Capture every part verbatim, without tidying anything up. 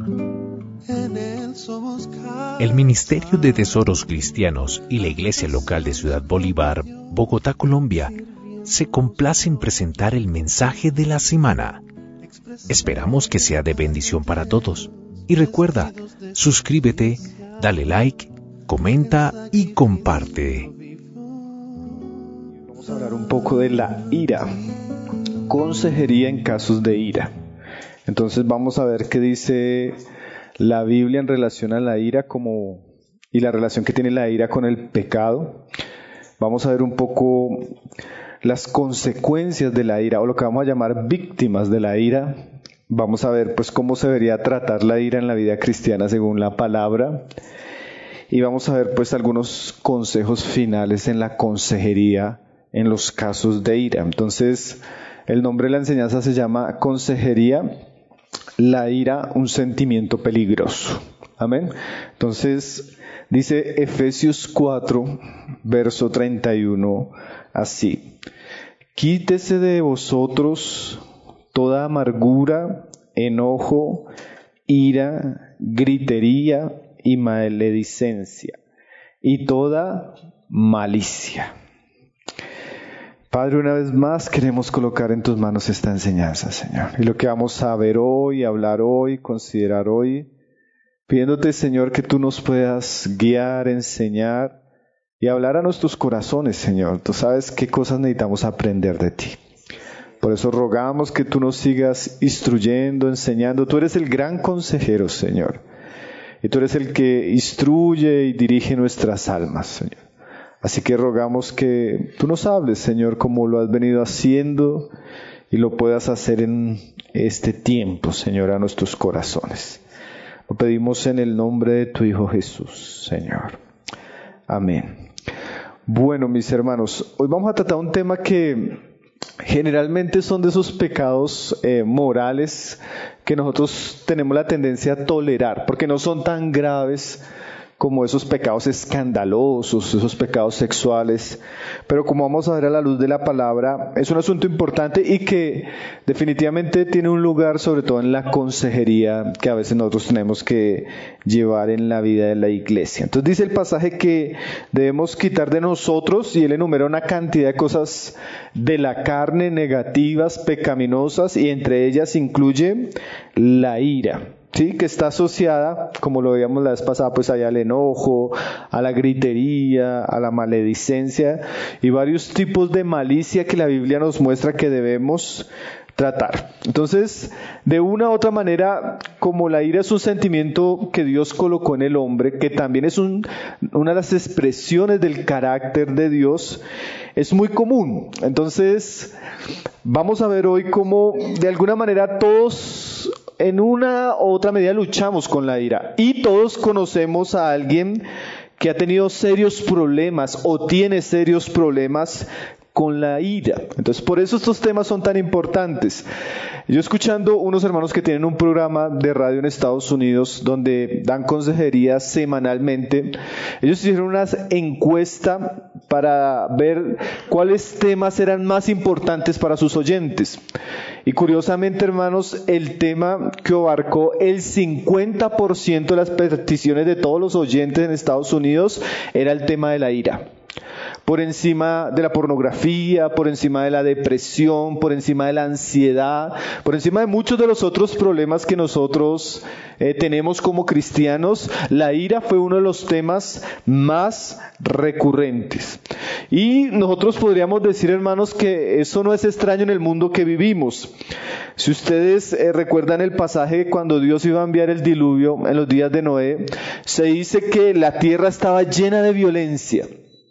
El Ministerio de Tesoros Cristianos y la Iglesia Local de Ciudad Bolívar, Bogotá, Colombia, se complace en presentar el mensaje de la semana. Esperamos que sea de bendición para todos. Y recuerda, suscríbete, dale like, comenta y comparte. Vamos a hablar un poco de la ira. Consejería en casos de ira. Entonces vamos a ver qué dice la Biblia en relación a la ira como, y la relación que tiene la ira con el pecado. Vamos a ver un poco las consecuencias de la ira, o lo que vamos a llamar víctimas de la ira. Vamos a ver pues cómo se debería tratar la ira en la vida cristiana según la palabra. Y vamos a ver pues algunos consejos finales en la consejería en los casos de ira. Entonces, el nombre de la enseñanza se llama Consejería. La ira, un sentimiento peligroso. Amén. Entonces, dice Efesios cuatro, verso treinta y uno, así. Quítese de vosotros toda amargura, enojo, ira, gritería y maledicencia, y toda malicia. Padre, una vez más queremos colocar en tus manos esta enseñanza, Señor. Y lo que vamos a ver hoy, hablar hoy, considerar hoy, pidiéndote, Señor, que tú nos puedas guiar, enseñar y hablar a nuestros corazones, Señor. Tú sabes qué cosas necesitamos aprender de ti. Por eso rogamos que tú nos sigas instruyendo, enseñando. Tú eres el gran consejero, Señor. Y tú eres el que instruye y dirige nuestras almas, Señor. Así que rogamos que tú nos hables, Señor, como lo has venido haciendo y lo puedas hacer en este tiempo, Señor, a nuestros corazones. Lo pedimos en el nombre de tu Hijo Jesús, Señor. Amén. Bueno, mis hermanos, hoy vamos a tratar un tema que generalmente son de esos pecados eh, morales que nosotros tenemos la tendencia a tolerar, porque no son tan graves como esos pecados escandalosos, esos pecados sexuales, pero como vamos a ver a la luz de la palabra, es un asunto importante y que definitivamente tiene un lugar sobre todo en la consejería que a veces nosotros tenemos que llevar en la vida de la iglesia. Entonces dice el pasaje que debemos quitar de nosotros, y él enumera una cantidad de cosas de la carne negativas, pecaminosas, y entre ellas incluye la ira. Sí, que está asociada, como lo veíamos la vez pasada, pues allá al enojo, a la gritería, a la maledicencia y varios tipos de malicia que la Biblia nos muestra que debemos tratar. Entonces, de una u otra manera, como la ira es un sentimiento que Dios colocó en el hombre, que también es un, una de las expresiones del carácter de Dios, es muy común. Entonces, vamos a ver hoy cómo de alguna manera todos en una u otra medida luchamos con la ira, y todos conocemos a alguien que ha tenido serios problemas o tiene serios problemas con la ira. Entonces, por eso estos temas son tan importantes. Yo escuchando unos hermanos que tienen un programa de radio en Estados Unidos donde dan consejería semanalmente, ellos hicieron una encuesta para ver cuáles temas eran más importantes para sus oyentes. Y curiosamente, hermanos, el tema que abarcó el cincuenta por ciento de las peticiones de todos los oyentes en Estados Unidos era el tema de la ira. Por encima de la pornografía, por encima de la depresión, por encima de la ansiedad, por encima de muchos de los otros problemas que nosotros eh, tenemos como cristianos, la ira fue uno de los temas más recurrentes. Y nosotros podríamos decir, hermanos, que eso no es extraño en el mundo que vivimos. Si ustedes eh, recuerdan el pasaje cuando Dios iba a enviar el diluvio en los días de Noé, se dice que la tierra estaba llena de violencia.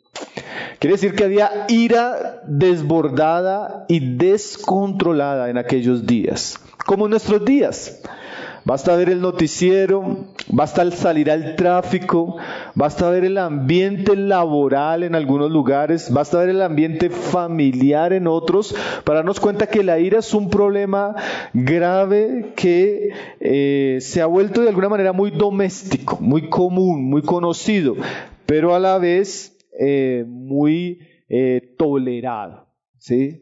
Quiere decir que había ira desbordada y descontrolada en aquellos días, como en nuestros días. Basta ver el noticiero, basta salir al tráfico, basta ver el ambiente laboral en algunos lugares, basta ver el ambiente familiar en otros, para darnos cuenta que la ira es un problema grave que eh, se ha vuelto de alguna manera muy doméstico, muy común, muy conocido, pero a la vez Eh, muy eh, tolerado, ¿sí?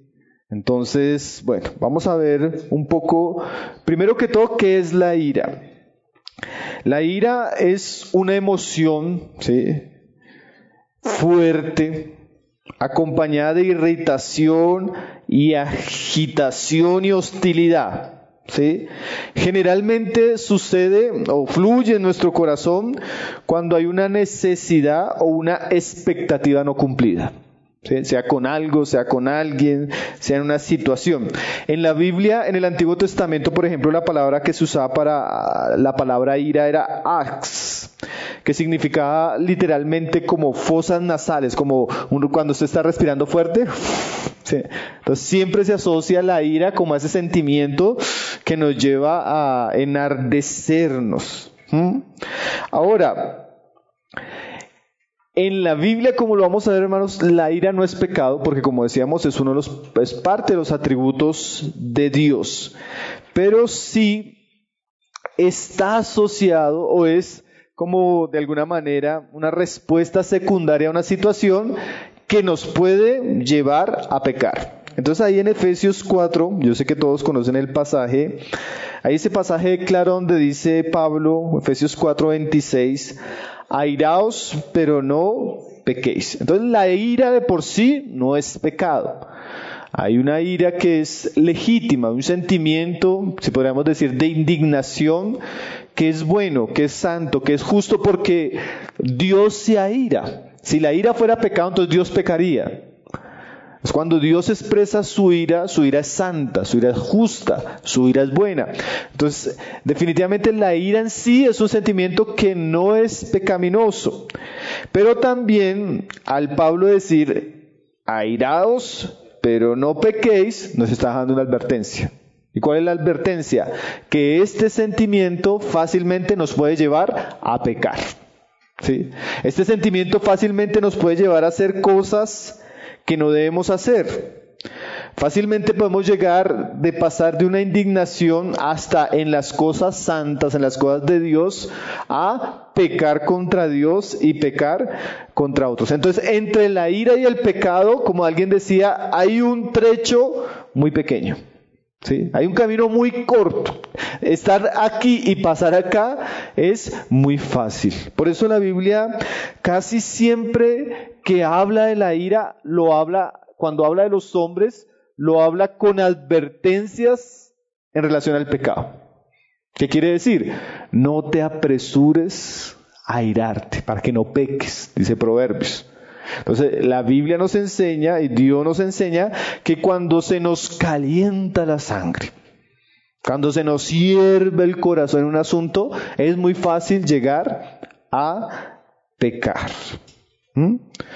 Entonces, bueno, vamos a ver un poco, primero que todo, ¿qué es la ira? La ira es una emoción, ¿sí?, fuerte, acompañada de irritación y agitación y hostilidad, ¿sí? Generalmente sucede o fluye en nuestro corazón cuando hay una necesidad o una expectativa no cumplida, ¿sí? Sea con algo, sea con alguien, sea en una situación. En la Biblia, en el Antiguo Testamento, por ejemplo, la palabra que se usaba para la palabra ira era ax, que significaba literalmente como fosas nasales, como uno cuando usted está respirando fuerte. Sí. Entonces siempre se asocia la ira como a ese sentimiento que nos lleva a enardecernos. ¿Mm? Ahora, en la Biblia, como lo vamos a ver, hermanos, la ira no es pecado, porque como decíamos, es uno de los, es parte de los atributos de Dios, pero sí está asociado o es como de alguna manera una respuesta secundaria a una situación que nos puede llevar a pecar. Entonces ahí en Efesios cuatro, yo sé que todos conocen el pasaje, hay ese pasaje claro donde dice Pablo, Efesios cuatro veintiséis, airaos, pero no pequéis. Entonces la ira de por sí no es pecado. Hay una ira que es legítima, un sentimiento, si podríamos decir, de indignación, que es bueno, que es santo, que es justo porque Dios se aira. Si la ira fuera pecado, entonces Dios pecaría. Es cuando Dios expresa su ira, su ira es santa, su ira es justa, su ira es buena. Entonces, definitivamente la ira en sí es un sentimiento que no es pecaminoso. Pero también, al Pablo decir, airaos, pero no pequéis, nos está dando una advertencia. ¿Y cuál es la advertencia? Que este sentimiento fácilmente nos puede llevar a pecar. ¿Sí? Este sentimiento fácilmente nos puede llevar a hacer cosas que no debemos hacer. Fácilmente podemos llegar de pasar de una indignación hasta en las cosas santas, en las cosas de Dios, a pecar contra Dios y pecar contra otros. Entonces, entre la ira y el pecado, como alguien decía, hay un trecho muy pequeño. ¿Sí? Hay un camino muy corto. Estar aquí y pasar acá es muy fácil. Por eso la Biblia casi siempre que habla de la ira, lo habla, cuando habla de los hombres, lo habla con advertencias en relación al pecado. ¿Qué quiere decir? No te apresures a irarte para que no peques, dice Proverbios. Entonces la Biblia nos enseña y Dios nos enseña que cuando se nos calienta la sangre, cuando se nos hierve el corazón en un asunto, es muy fácil llegar a pecar. ¿Mm?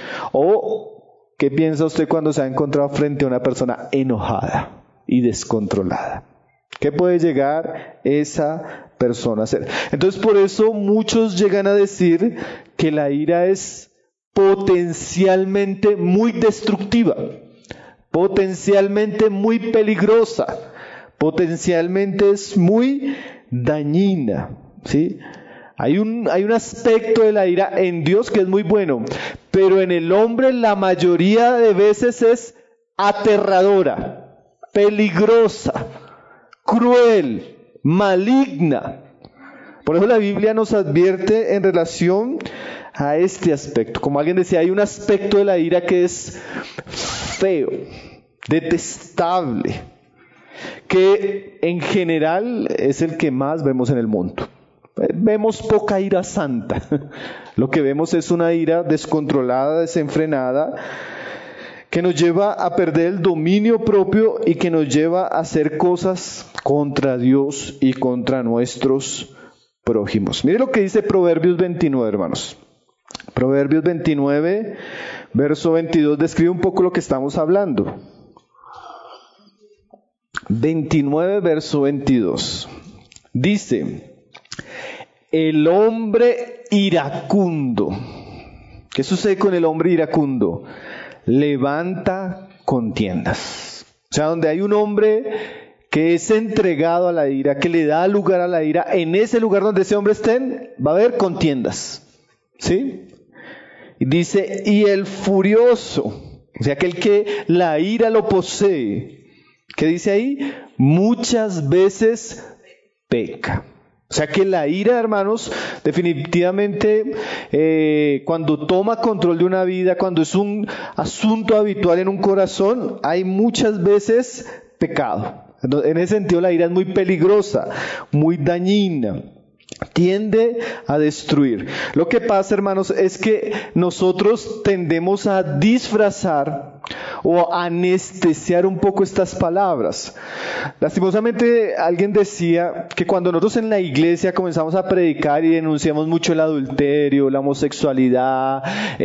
¿O qué piensa usted cuando se ha encontrado frente a una persona enojada y descontrolada? ¿Qué puede llegar esa persona a hacer? Entonces por eso muchos llegan a decir que la ira es potencialmente muy destructiva, potencialmente muy peligrosa, potencialmente es muy dañina, ¿sí? Hay un, hay un aspecto de la ira en Dios que es muy bueno, pero en el hombre la mayoría de veces es aterradora, peligrosa, cruel, maligna. Por eso la Biblia nos advierte en relación a este aspecto. Como alguien decía, hay un aspecto de la ira que es feo, detestable, que en general es el que más vemos en el mundo. Vemos poca ira santa. Lo que vemos es una ira descontrolada, desenfrenada, que nos lleva a perder el dominio propio y que nos lleva a hacer cosas contra Dios y contra nuestros prójimos. Mire lo que dice Proverbios veintinueve, hermanos. Proverbios veintinueve, verso veintidós, describe un poco lo que estamos hablando. veintinueve, verso veintidós. Dice, el hombre iracundo. ¿Qué sucede con el hombre iracundo? Levanta contiendas. O sea, donde hay un hombre que es entregado a la ira, que le da lugar a la ira, en ese lugar donde ese hombre esté, va a haber contiendas. ¿Sí? Y dice, y el furioso, o sea, aquel que la ira lo posee, ¿qué dice ahí? Muchas veces peca. O sea que la ira, hermanos, definitivamente eh, cuando toma control de una vida, cuando es un asunto habitual en un corazón, hay muchas veces pecado. En ese sentido la ira es muy peligrosa, muy dañina, tiende a destruir. Lo que pasa, hermanos, es que nosotros tendemos a disfrazar o a anestesiar un poco estas palabras. Lastimosamente alguien decía que cuando nosotros en la iglesia comenzamos a predicar y denunciamos mucho el adulterio, la homosexualidad,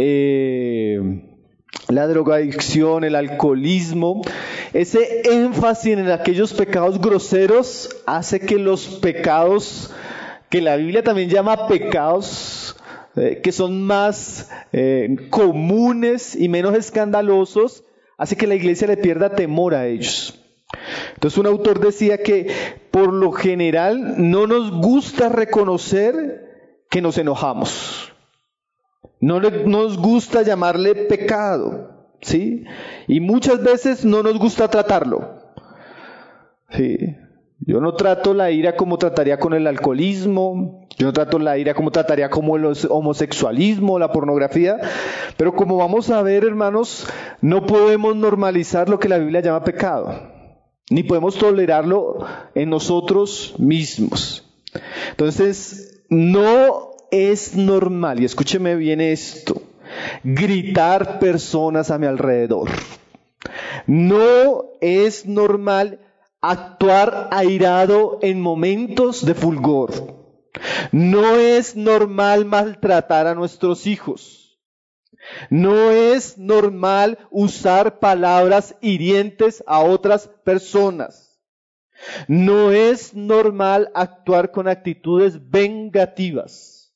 eh, la drogadicción, el alcoholismo, ese énfasis en aquellos pecados groseros hace que los pecados que la Biblia también llama pecados, eh, que son más eh, comunes y menos escandalosos, hace que la iglesia le pierda temor a ellos. Entonces un autor decía que por lo general no nos gusta reconocer que nos enojamos. No le, nos gusta llamarle pecado, ¿sí? Y muchas veces no nos gusta tratarlo, ¿sí? Yo no trato la ira como trataría con el alcoholismo, yo no trato la ira como trataría como el homosexualismo, la pornografía, pero como vamos a ver, hermanos, no podemos normalizar lo que la Biblia llama pecado, ni podemos tolerarlo en nosotros mismos. Entonces, no es normal, y escúcheme bien esto, gritar personas a mi alrededor. No es normal actuar airado en momentos de fulgor. No es normal maltratar a nuestros hijos. No es normal usar palabras hirientes a otras personas. No es normal actuar con actitudes vengativas.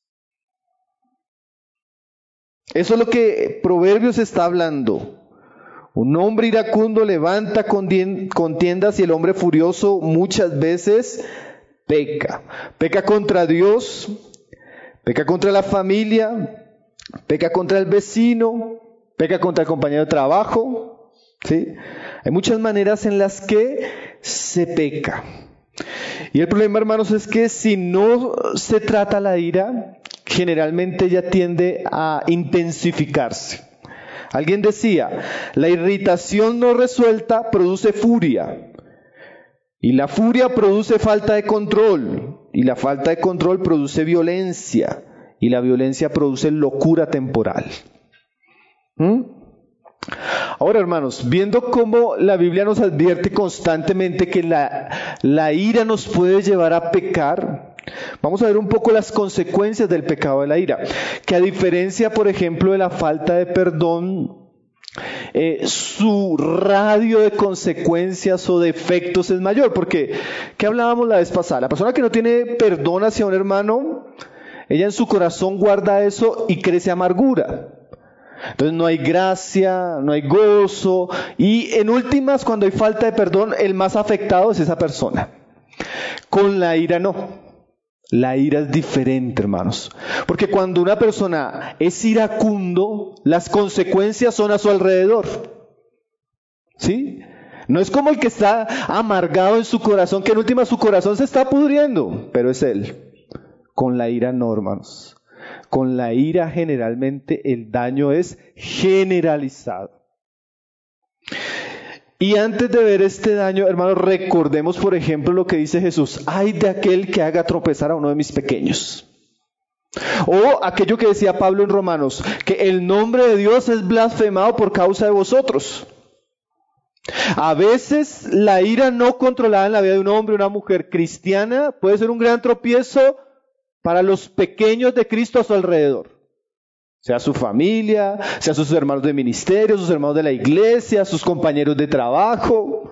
Eso es lo que Proverbios está hablando. Un hombre iracundo levanta contiendas y el hombre furioso muchas veces peca. Peca contra Dios, peca contra la familia, peca contra el vecino, peca contra el compañero de trabajo, ¿sí? Hay muchas maneras en las que se peca. Y el problema, hermanos, es que si no se trata la ira, generalmente ella tiende a intensificarse. Alguien decía, la irritación no resuelta produce furia, y la furia produce falta de control, y la falta de control produce violencia, y la violencia produce locura temporal. ¿Mm? Ahora, hermanos, viendo cómo la Biblia nos advierte constantemente que la, la ira nos puede llevar a pecar, vamos a ver un poco las consecuencias del pecado de la ira, que a diferencia, por ejemplo, de la falta de perdón, eh, su radio de consecuencias o de efectos es mayor, porque, ¿qué hablábamos la vez pasada? La persona que no tiene perdón hacia un hermano, ella en su corazón guarda eso y crece amargura. Entonces no hay gracia, no hay gozo, y en últimas, cuando hay falta de perdón, el más afectado es esa persona. Con la ira no. La ira es diferente, hermanos, porque cuando una persona es iracundo, las consecuencias son a su alrededor, ¿sí? No es como el que está amargado en su corazón, que en última su corazón se está pudriendo, pero es él. Con la ira no, hermanos. Con la ira generalmente el daño es generalizado. Y antes de ver este daño, hermanos, recordemos, por ejemplo, lo que dice Jesús: ay de aquel que haga tropezar a uno de mis pequeños. O aquello que decía Pablo en Romanos, que el nombre de Dios es blasfemado por causa de vosotros. A veces la ira no controlada en la vida de un hombre o una mujer cristiana puede ser un gran tropiezo para los pequeños de Cristo a su alrededor. Sea su familia, sea sus hermanos de ministerio, sus hermanos de la iglesia, sus compañeros de trabajo.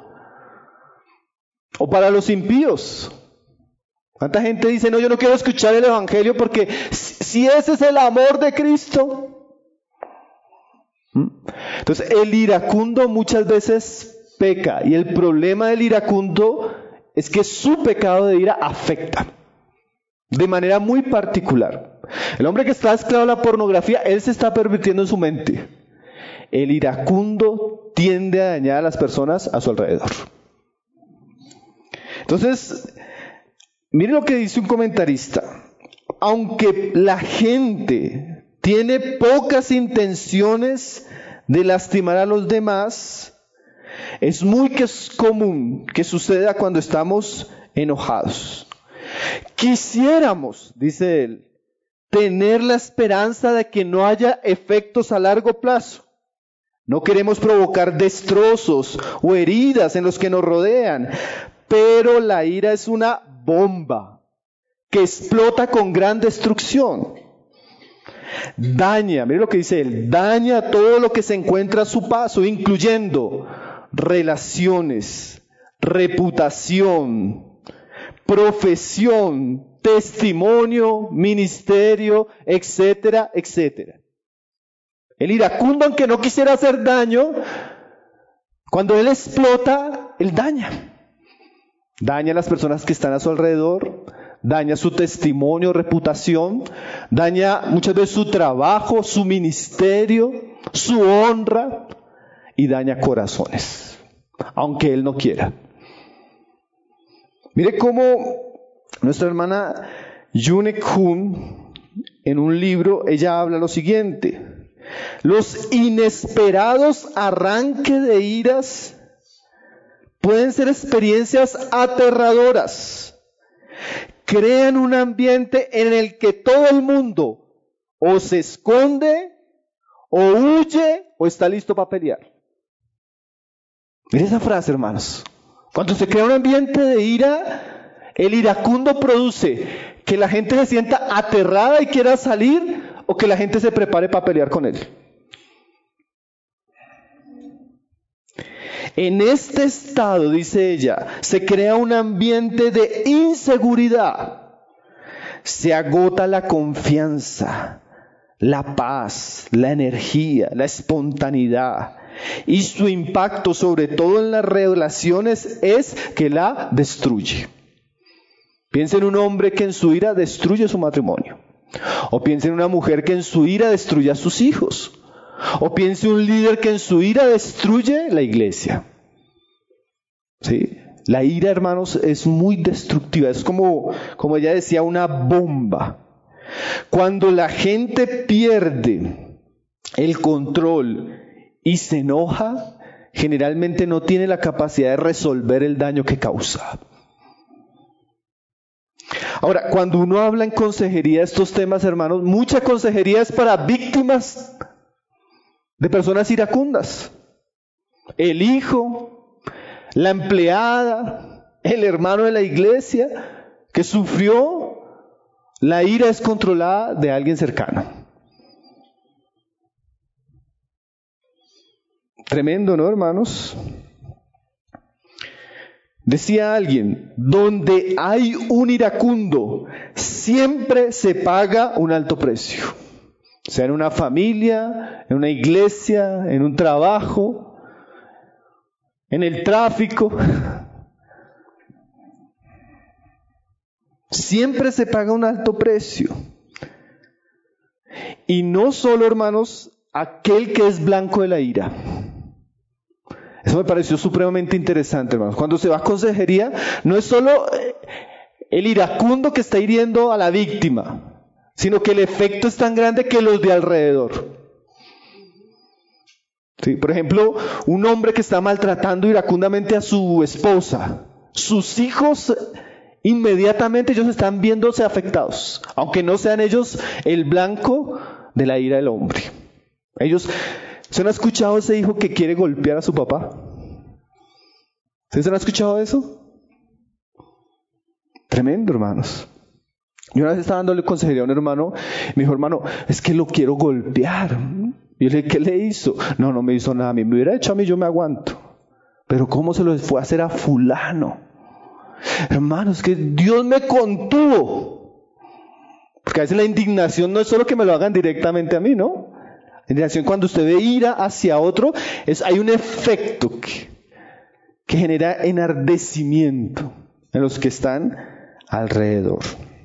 O para los impíos. ¿Cuánta gente dice, no, yo no quiero escuchar el evangelio porque si ese es el amor de Cristo? ¿Mm? Entonces, el iracundo muchas veces peca. Y el problema del iracundo es que su pecado de ira afecta de manera muy particular. El hombre que está esclavo a la pornografía, él se está pervirtiendo en su mente. El iracundo tiende a dañar a las personas a su alrededor. Entonces, Mire lo que dice un comentarista. Aunque la gente tiene pocas intenciones de lastimar a los demás, es muy que es común que suceda cuando estamos enojados. Quisiéramos, dice él, tener la esperanza de que no haya efectos a largo plazo. No queremos provocar destrozos o heridas en los que nos rodean, pero la ira es una bomba que explota con gran destrucción. Daña, mire lo que dice él, daña todo lo que se encuentra a su paso, incluyendo relaciones, reputación, profesión, testimonio, ministerio, etcétera, etcétera. El iracundo, aunque no quisiera hacer daño, cuando él explota, él daña. Daña a las personas que están a su alrededor, daña su testimonio, reputación, daña muchas veces su trabajo, su ministerio, su honra, y daña corazones, aunque él no quiera. Mire cómo nuestra hermana Yune Kun, en un libro, ella habla lo siguiente: los inesperados arranques de iras pueden ser experiencias aterradoras. Crean un ambiente en el que todo el mundo o se esconde, o huye, o está listo para pelear. Mire esa frase, hermanos. Cuando se crea un ambiente de ira, el iracundo produce que la gente se sienta aterrada y quiera salir, o que la gente se prepare para pelear con él. En este estado, dice ella, se crea un ambiente de inseguridad. Se agota la confianza, la paz, la energía, la espontaneidad. Y su impacto, sobre todo en las relaciones, es que la destruye. Piensa en un hombre que en su ira destruye su matrimonio. O piensa en una mujer que en su ira destruye a sus hijos. O piense un líder que en su ira destruye la iglesia. ¿Sí? La ira, hermanos, es muy destructiva. Es como, como ella decía, una bomba. Cuando la gente pierde el control y se enoja, generalmente no tiene la capacidad de resolver el daño que causa. Ahora, cuando uno habla en consejería de estos temas, hermanos, mucha consejería es para víctimas de personas iracundas. El hijo, la empleada, el hermano de la iglesia que sufrió la ira descontrolada de alguien cercano. Tremendo, ¿no, hermanos? Decía alguien, donde hay un iracundo, siempre se paga un alto precio. Sea en una familia, en una iglesia, en un trabajo, en el tráfico. Siempre se paga un alto precio. Y no solo, hermanos, aquel que es blanco de la ira. Eso me pareció supremamente interesante, hermanos. Cuando se va a consejería, no es solo el iracundo que está hiriendo a la víctima, sino que el efecto es tan grande que los de alrededor. Sí, por ejemplo, un hombre que está maltratando iracundamente a su esposa, sus hijos inmediatamente ellos están viéndose afectados, aunque no sean ellos el blanco de la ira del hombre. Ellos, ¿se han escuchado ese hijo que quiere golpear a su papá? ¿Se han escuchado eso? Tremendo, hermanos. Yo una vez estaba dándole consejería a un hermano, me dijo, hermano, es que lo quiero golpear. Y yo le dije, ¿qué le hizo? No, no me hizo nada a mí, me hubiera hecho a mí, yo me aguanto. Pero ¿cómo se lo fue a hacer a fulano? Hermanos, que Dios me contuvo. Porque a veces la indignación no es solo que me lo hagan directamente a mí, ¿no? La indignación, cuando usted ve ira hacia otro, es, hay un efecto que, que genera enardecimiento en los que están alrededor.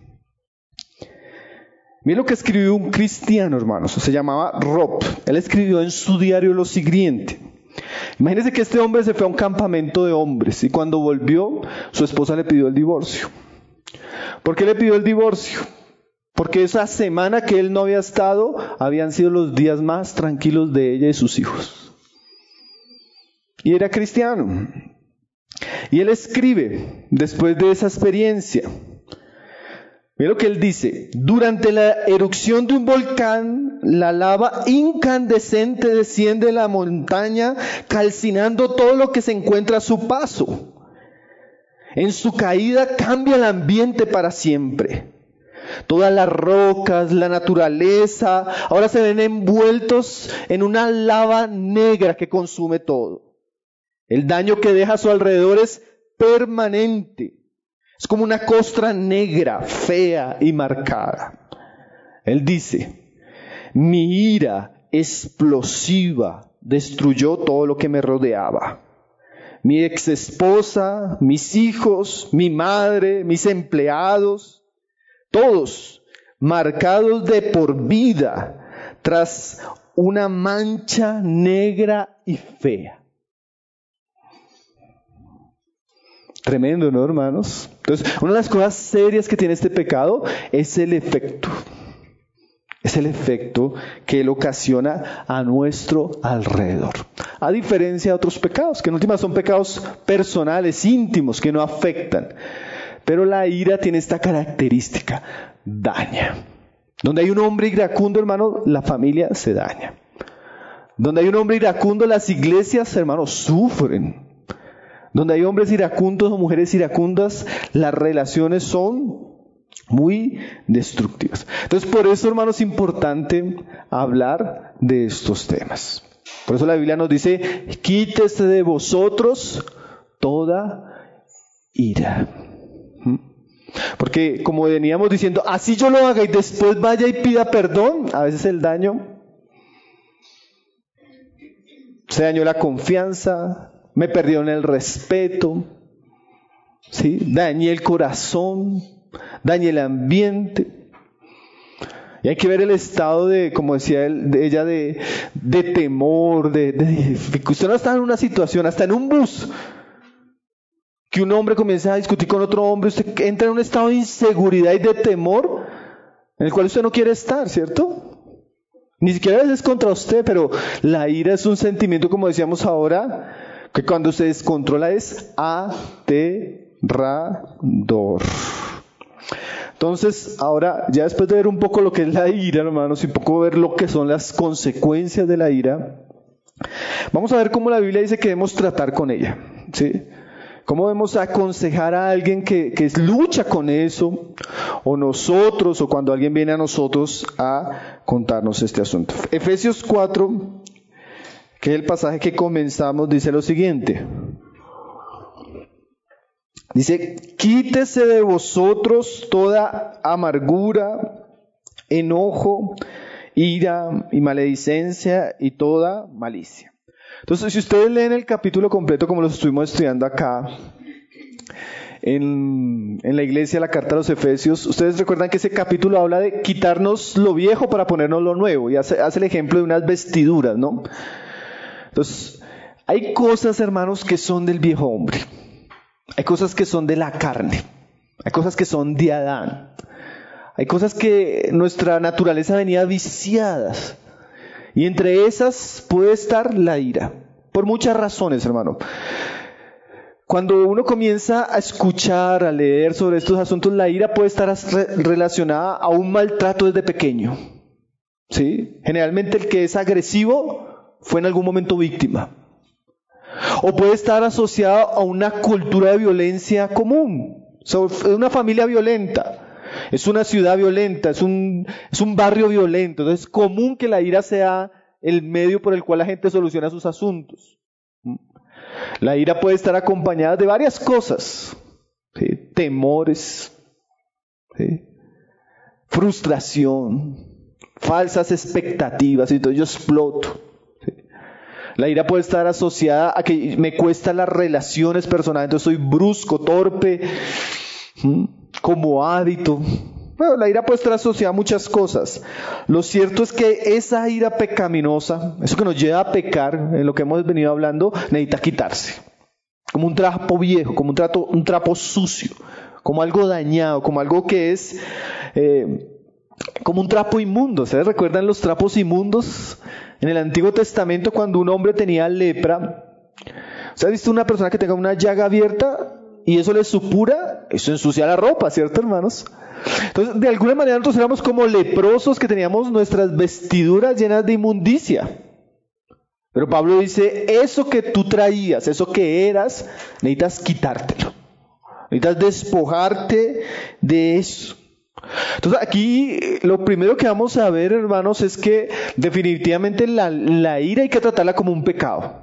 Miren lo que escribió un cristiano, hermanos, se llamaba Rob. Él escribió en su diario lo siguiente. Imagínense que este hombre se fue a un campamento de hombres y cuando volvió, su esposa le pidió el divorcio. ¿Por qué le pidió el divorcio? Porque esa semana que él no había estado, habían sido los días más tranquilos de ella y sus hijos. Y era cristiano. Y él escribe, después de esa experiencia, mira lo que él dice: durante la erupción de un volcán, la lava incandescente desciende de la montaña, calcinando todo lo que se encuentra a su paso. En su caída cambia el ambiente para siempre. Todas las rocas, la naturaleza, ahora se ven envueltos en una lava negra que consume todo. El daño que deja a su alrededor es permanente. Es como una costra negra, fea y marcada. Él dice: mi ira explosiva destruyó todo lo que me rodeaba. Mi ex esposa, mis hijos, mi madre, mis empleados, todos marcados de por vida tras una mancha negra y fea. Tremendo, ¿no, hermanos? Entonces, una de las cosas serias que tiene este pecado es el efecto. Es el efecto que él ocasiona a nuestro alrededor. A diferencia de otros pecados, que en última son pecados personales, íntimos, que no afectan. Pero la ira tiene esta característica: daña. Donde hay un hombre iracundo, hermano, la familia se daña. Donde hay un hombre iracundo, las iglesias, hermanos, sufren. Donde hay hombres iracundos o mujeres iracundas, las relaciones son muy destructivas. Entonces, por eso, hermanos, es importante hablar de estos temas. Por eso la Biblia nos dice: quítese de vosotros toda ira. Porque, como veníamos diciendo, así yo lo haga y después vaya y pida perdón, a veces el daño se dañó la confianza, me perdieron el respeto, ¿sí? Dañé el corazón, dañé el ambiente. Y hay que ver el estado de, como decía él, de ella, de, de temor, de, de, que usted no está en una situación, hasta en un bus, que un hombre comienza a discutir con otro hombre, usted entra en un estado de inseguridad y de temor, en el cual usted no quiere estar, ¿cierto? Ni siquiera a veces contra usted, pero la ira es un sentimiento, como decíamos ahora, que cuando se descontrola es aterrador. Entonces, ahora, ya después de ver un poco lo que es la ira, hermanos, y un poco ver lo que son las consecuencias de la ira, vamos a ver cómo la Biblia dice que debemos tratar con ella, ¿sí? ¿Cómo debemos aconsejar a alguien que, que lucha con eso? O nosotros, o cuando alguien viene a nosotros a contarnos este asunto. Efesios cuatro, que es el pasaje que comenzamos, dice lo siguiente. Dice: quítese de vosotros toda amargura, enojo, ira y maledicencia y toda malicia. Entonces, si ustedes leen el capítulo completo, como lo estuvimos estudiando acá, en, en la iglesia, la carta a los Efesios, ustedes recuerdan que ese capítulo habla de quitarnos lo viejo para ponernos lo nuevo, y hace, hace el ejemplo de unas vestiduras, ¿no? Entonces, hay cosas, hermanos, que son del viejo hombre. Hay cosas que son de la carne. Hay cosas que son de Adán. Hay cosas que nuestra naturaleza venía viciadas. Y entre esas puede estar la ira. Por muchas razones, hermano. Cuando uno comienza a escuchar, a leer sobre estos asuntos, la ira puede estar relacionada a un maltrato desde pequeño. ¿Sí? Generalmente el que es agresivo fue en algún momento víctima. O puede estar asociado a una cultura de violencia común. Es una familia violenta. Es una ciudad violenta, es un, es un barrio violento. Entonces es común que la ira sea el medio por el cual la gente soluciona sus asuntos. La ira puede estar acompañada de varias cosas, ¿sí? Temores, ¿sí? Frustración, falsas expectativas, y entonces yo exploto. ¿Sí? La ira puede estar asociada a que me cuestan las relaciones personales, entonces soy brusco, torpe, ¿sí? Como hábito. Bueno, la ira puede estar asociada a muchas cosas. Lo cierto es que esa ira pecaminosa, eso que nos lleva a pecar, en lo que hemos venido hablando, necesita quitarse. Como un trapo viejo, como un, trato, un trapo sucio, como algo dañado, como algo que es eh, como un trapo inmundo. ¿Ustedes recuerdan los trapos inmundos? En el Antiguo Testamento, cuando un hombre tenía lepra, ¿usted ha visto una persona que tenga una llaga abierta y eso le supura? Eso ensucia la ropa, ¿cierto, hermanos? Entonces, de alguna manera nosotros éramos como leprosos que teníamos nuestras vestiduras llenas de inmundicia. Pero Pablo dice, eso que tú traías, eso que eras, necesitas quitártelo. Necesitas despojarte de eso. Entonces aquí lo primero que vamos a ver, hermanos, es que definitivamente la, la ira hay que tratarla como un pecado.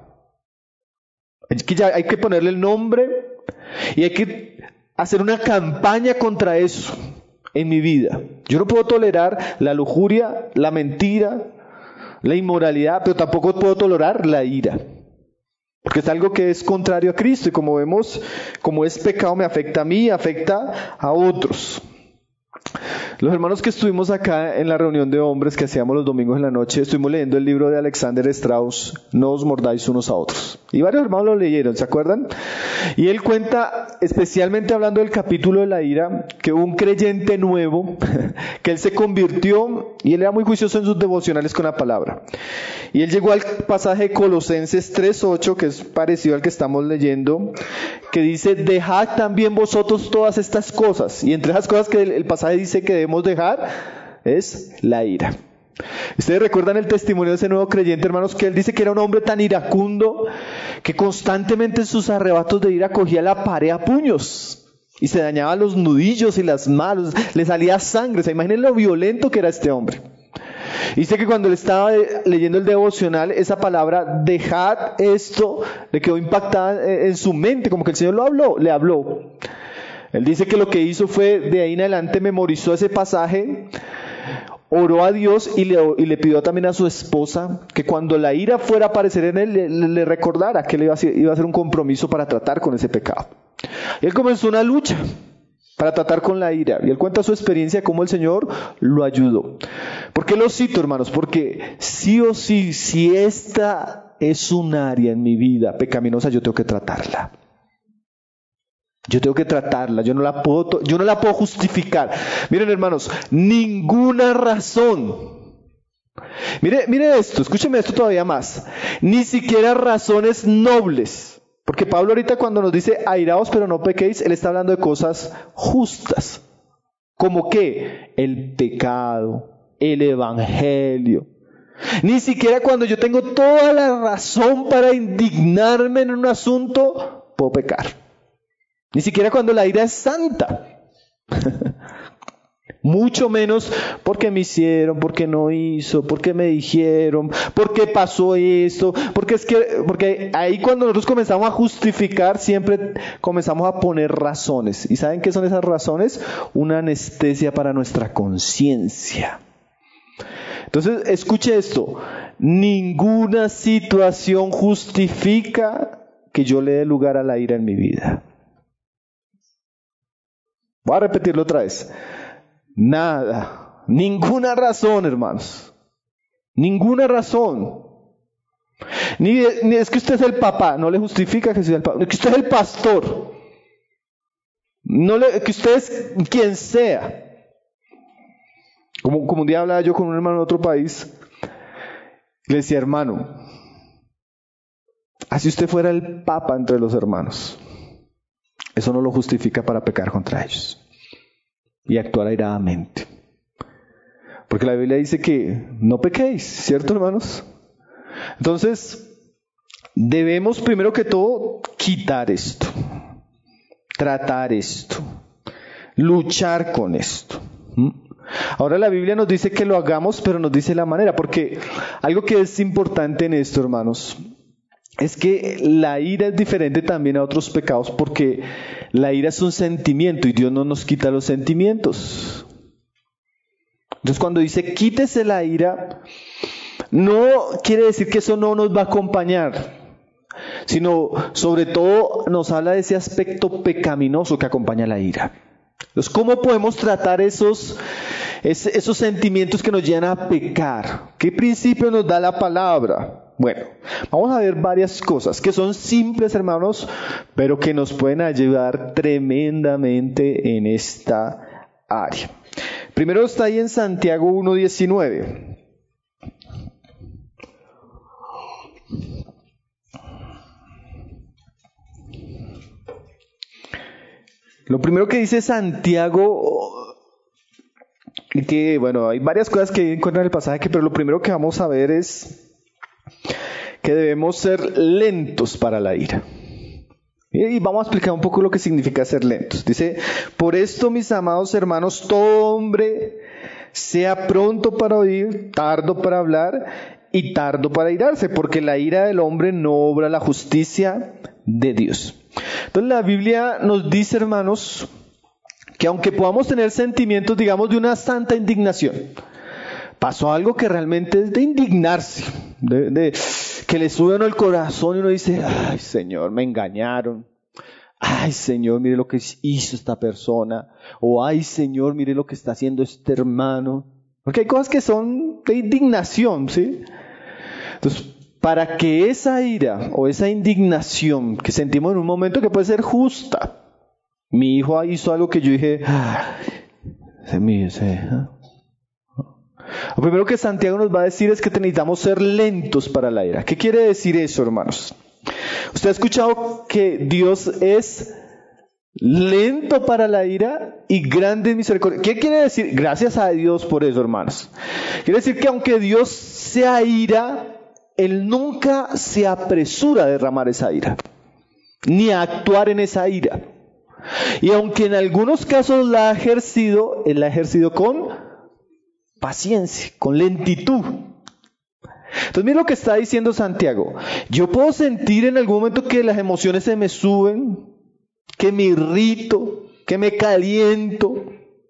Es que ya hay que ponerle el nombre y hay que hacer una campaña contra eso en mi vida. Yo no puedo tolerar la lujuria, la mentira, la inmoralidad, pero tampoco puedo tolerar la ira. Porque es algo que es contrario a Cristo y como vemos, como es pecado me afecta a mí, afecta a otros. Los hermanos que estuvimos acá en la reunión de hombres que hacíamos los domingos en la noche, estuvimos leyendo el libro de Alexander Strauss, No os mordáis unos a otros. Y varios hermanos lo leyeron, ¿se acuerdan? Y él cuenta, especialmente hablando del capítulo de la ira, que hubo un creyente nuevo, que él se convirtió, y él era muy juicioso en sus devocionales con la palabra. Y él llegó al pasaje de Colosenses tres ocho, que es parecido al que estamos leyendo, que dice, dejad también vosotros todas estas cosas. Y entre esas cosas que el, el pasaje dice que debemos dejar, es la ira. Ustedes recuerdan el testimonio de ese nuevo creyente, hermanos, que él dice que era un hombre tan iracundo que constantemente en sus arrebatos de ira cogía la pared a puños y se dañaba los nudillos y las manos, le salía sangre. O sea, imaginen lo violento que era este hombre. Dice que cuando él estaba leyendo el devocional, esa palabra, dejad esto, le quedó impactada en su mente, como que el Señor lo habló, le habló. Él dice que lo que hizo fue, de ahí en adelante memorizó ese pasaje, oró a Dios y le, y le pidió también a su esposa que cuando la ira fuera a aparecer en él, le, le recordara que él iba a, hacer, iba a hacer un compromiso para tratar con ese pecado. Y él comenzó una lucha para tratar con la ira. Y él cuenta su experiencia, cómo el Señor lo ayudó. ¿Por qué lo cito, hermanos? Porque sí o sí, si esta es un área en mi vida pecaminosa, yo tengo que tratarla. Yo tengo que tratarla, yo no la puedo, yo no la puedo justificar. Miren, hermanos, ninguna razón. Mire, mire esto, escúcheme esto todavía más. Ni siquiera razones nobles. Porque Pablo ahorita cuando nos dice airaos pero no pequéis, él está hablando de cosas justas. ¿Como qué? El pecado, el evangelio. Ni siquiera cuando yo tengo toda la razón para indignarme en un asunto, puedo pecar. Ni siquiera cuando la ira es santa. Mucho menos porque me hicieron, porque no hizo, porque me dijeron, porque pasó esto, porque es que, porque ahí cuando nosotros comenzamos a justificar, siempre comenzamos a poner razones. ¿Y saben qué son esas razones? Una anestesia para nuestra conciencia. Entonces, escuche esto. Ninguna situación justifica que yo le dé lugar a la ira en mi vida. Voy a repetirlo otra vez. Nada, ninguna razón, hermanos. Ninguna razón. Ni, ni es que usted es el papá, no le justifica que sea el papá. Que usted es el pastor. No le, que usted es quien sea. Como, como un día hablaba yo con un hermano de otro país, le decía, hermano, así usted fuera el papa entre los hermanos, eso no lo justifica para pecar contra ellos y actuar airadamente. Porque la Biblia dice que no pequéis, ¿cierto, hermanos? Entonces, debemos primero que todo quitar esto, tratar esto, luchar con esto. ¿Mm? Ahora la Biblia nos dice que lo hagamos, pero nos dice la manera, porque algo que es importante en esto, hermanos, es que la ira es diferente también a otros pecados, porque la ira es un sentimiento y Dios no nos quita los sentimientos. Entonces cuando dice quítese la ira, no quiere decir que eso no nos va a acompañar, sino sobre todo nos habla de ese aspecto pecaminoso que acompaña la ira. Entonces, ¿cómo podemos tratar esos, esos sentimientos que nos llevan a pecar? ¿Qué principio nos da la palabra? Bueno, vamos a ver varias cosas que son simples, hermanos, pero que nos pueden ayudar tremendamente en esta área. Primero está ahí en Santiago uno diecinueve. Lo primero que dice Santiago, y que, bueno, hay varias cosas que encuentran en el pasaje, pero lo primero que vamos a ver es que debemos ser lentos para la ira. Y vamos a explicar un poco lo que significa ser lentos. Dice, por esto, mis amados hermanos, todo hombre sea pronto para oír, tardo para hablar y tardo para irarse, porque la ira del hombre no obra la justicia de Dios. Entonces la Biblia nos dice, hermanos, que aunque podamos tener sentimientos, digamos, de una santa indignación, pasó algo que realmente es de indignarse, de, de que le sube a uno el corazón y uno dice, ay Señor, me engañaron, ay Señor, mire lo que hizo esta persona, o ay Señor, mire lo que está haciendo este hermano, porque hay cosas que son de indignación, ¿sí? Entonces, para que esa ira o esa indignación que sentimos en un momento que puede ser justa, mi hijo hizo algo que yo dije, ah, ese mío, ese, ¿eh? Lo primero que Santiago nos va a decir es que necesitamos ser lentos para la ira. ¿Qué quiere decir eso, hermanos? Usted ha escuchado que Dios es lento para la ira y grande en misericordia. ¿Qué quiere decir? Gracias a Dios por eso, hermanos. Quiere decir que aunque Dios sea ira, Él nunca se apresura a derramar esa ira, ni a actuar en esa ira. Y aunque en algunos casos la ha ejercido, Él la ha ejercido con paciencia, con lentitud. Entonces mira lo que está diciendo Santiago. Yo puedo sentir en algún momento que las emociones se me suben, que me irrito, que me caliento,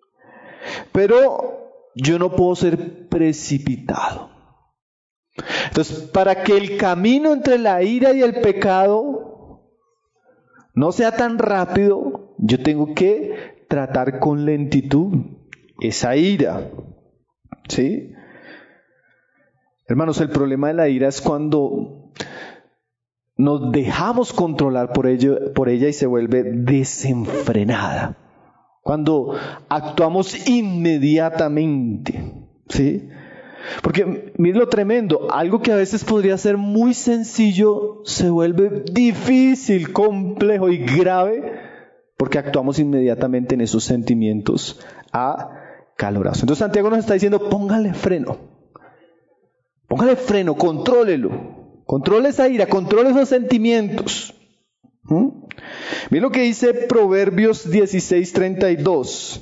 pero yo no puedo ser precipitado. Entonces, para que el camino entre la ira y el pecado no sea tan rápido, yo tengo que tratar con lentitud esa ira. ¿Sí? Hermanos, el problema de la ira es cuando nos dejamos controlar por ello, por ella y se vuelve desenfrenada. Cuando actuamos inmediatamente, ¿sí? Porque miren lo tremendo, algo que a veces podría ser muy sencillo se vuelve difícil, complejo y grave porque actuamos inmediatamente en esos sentimientos acalorados. Entonces Santiago nos está diciendo, póngale freno, póngale freno, contrólelo, controle esa ira, controle esos sentimientos. ¿Mm? Miren lo que dice Proverbios dieciséis treinta y dos.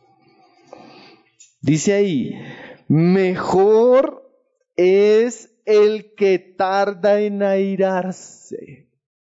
Dice ahí, mejor es el que tarda en airarse.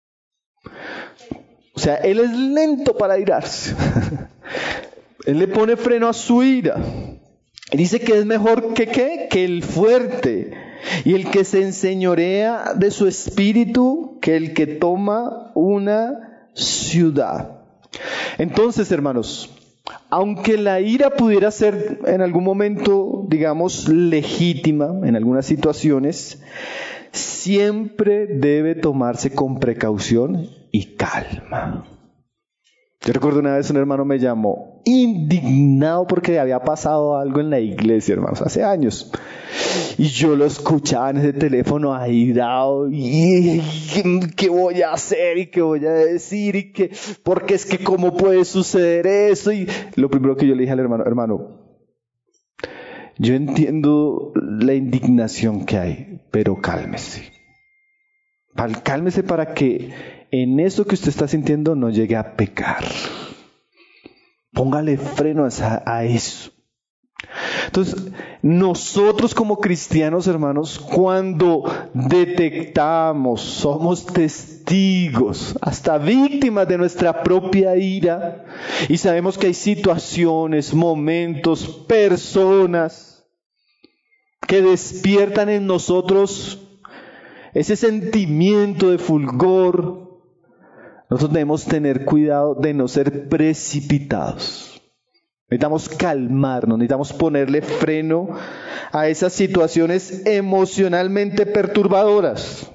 O sea, él es lento para airarse. Él le pone freno a su ira. Dice que es mejor que ¿qué? Que el fuerte. Y el que se enseñorea de su espíritu, que el que toma una ciudad. Entonces, hermanos, aunque la ira pudiera ser en algún momento, digamos, legítima en algunas situaciones, siempre debe tomarse con precaución y calma. Yo recuerdo una vez un hermano me llamó indignado porque había pasado algo en la iglesia, hermanos, hace años. Y yo lo escuchaba en ese teléfono airado y ¿qué voy a hacer? ¿Y qué voy a decir? ¿Y qué? Porque es que ¿cómo puede suceder eso? Y lo primero que yo le dije al hermano, hermano, yo entiendo la indignación que hay, pero cálmese. Cálmese para que en eso que usted está sintiendo no llegue a pecar. Póngale freno a, a eso. Entonces, nosotros como cristianos, hermanos, cuando detectamos, somos testigos, hasta víctimas de nuestra propia ira, y sabemos que hay situaciones, momentos, personas que despiertan en nosotros ese sentimiento de fulgor, nosotros debemos tener cuidado de no ser precipitados. Necesitamos calmarnos, necesitamos ponerle freno a esas situaciones emocionalmente perturbadoras.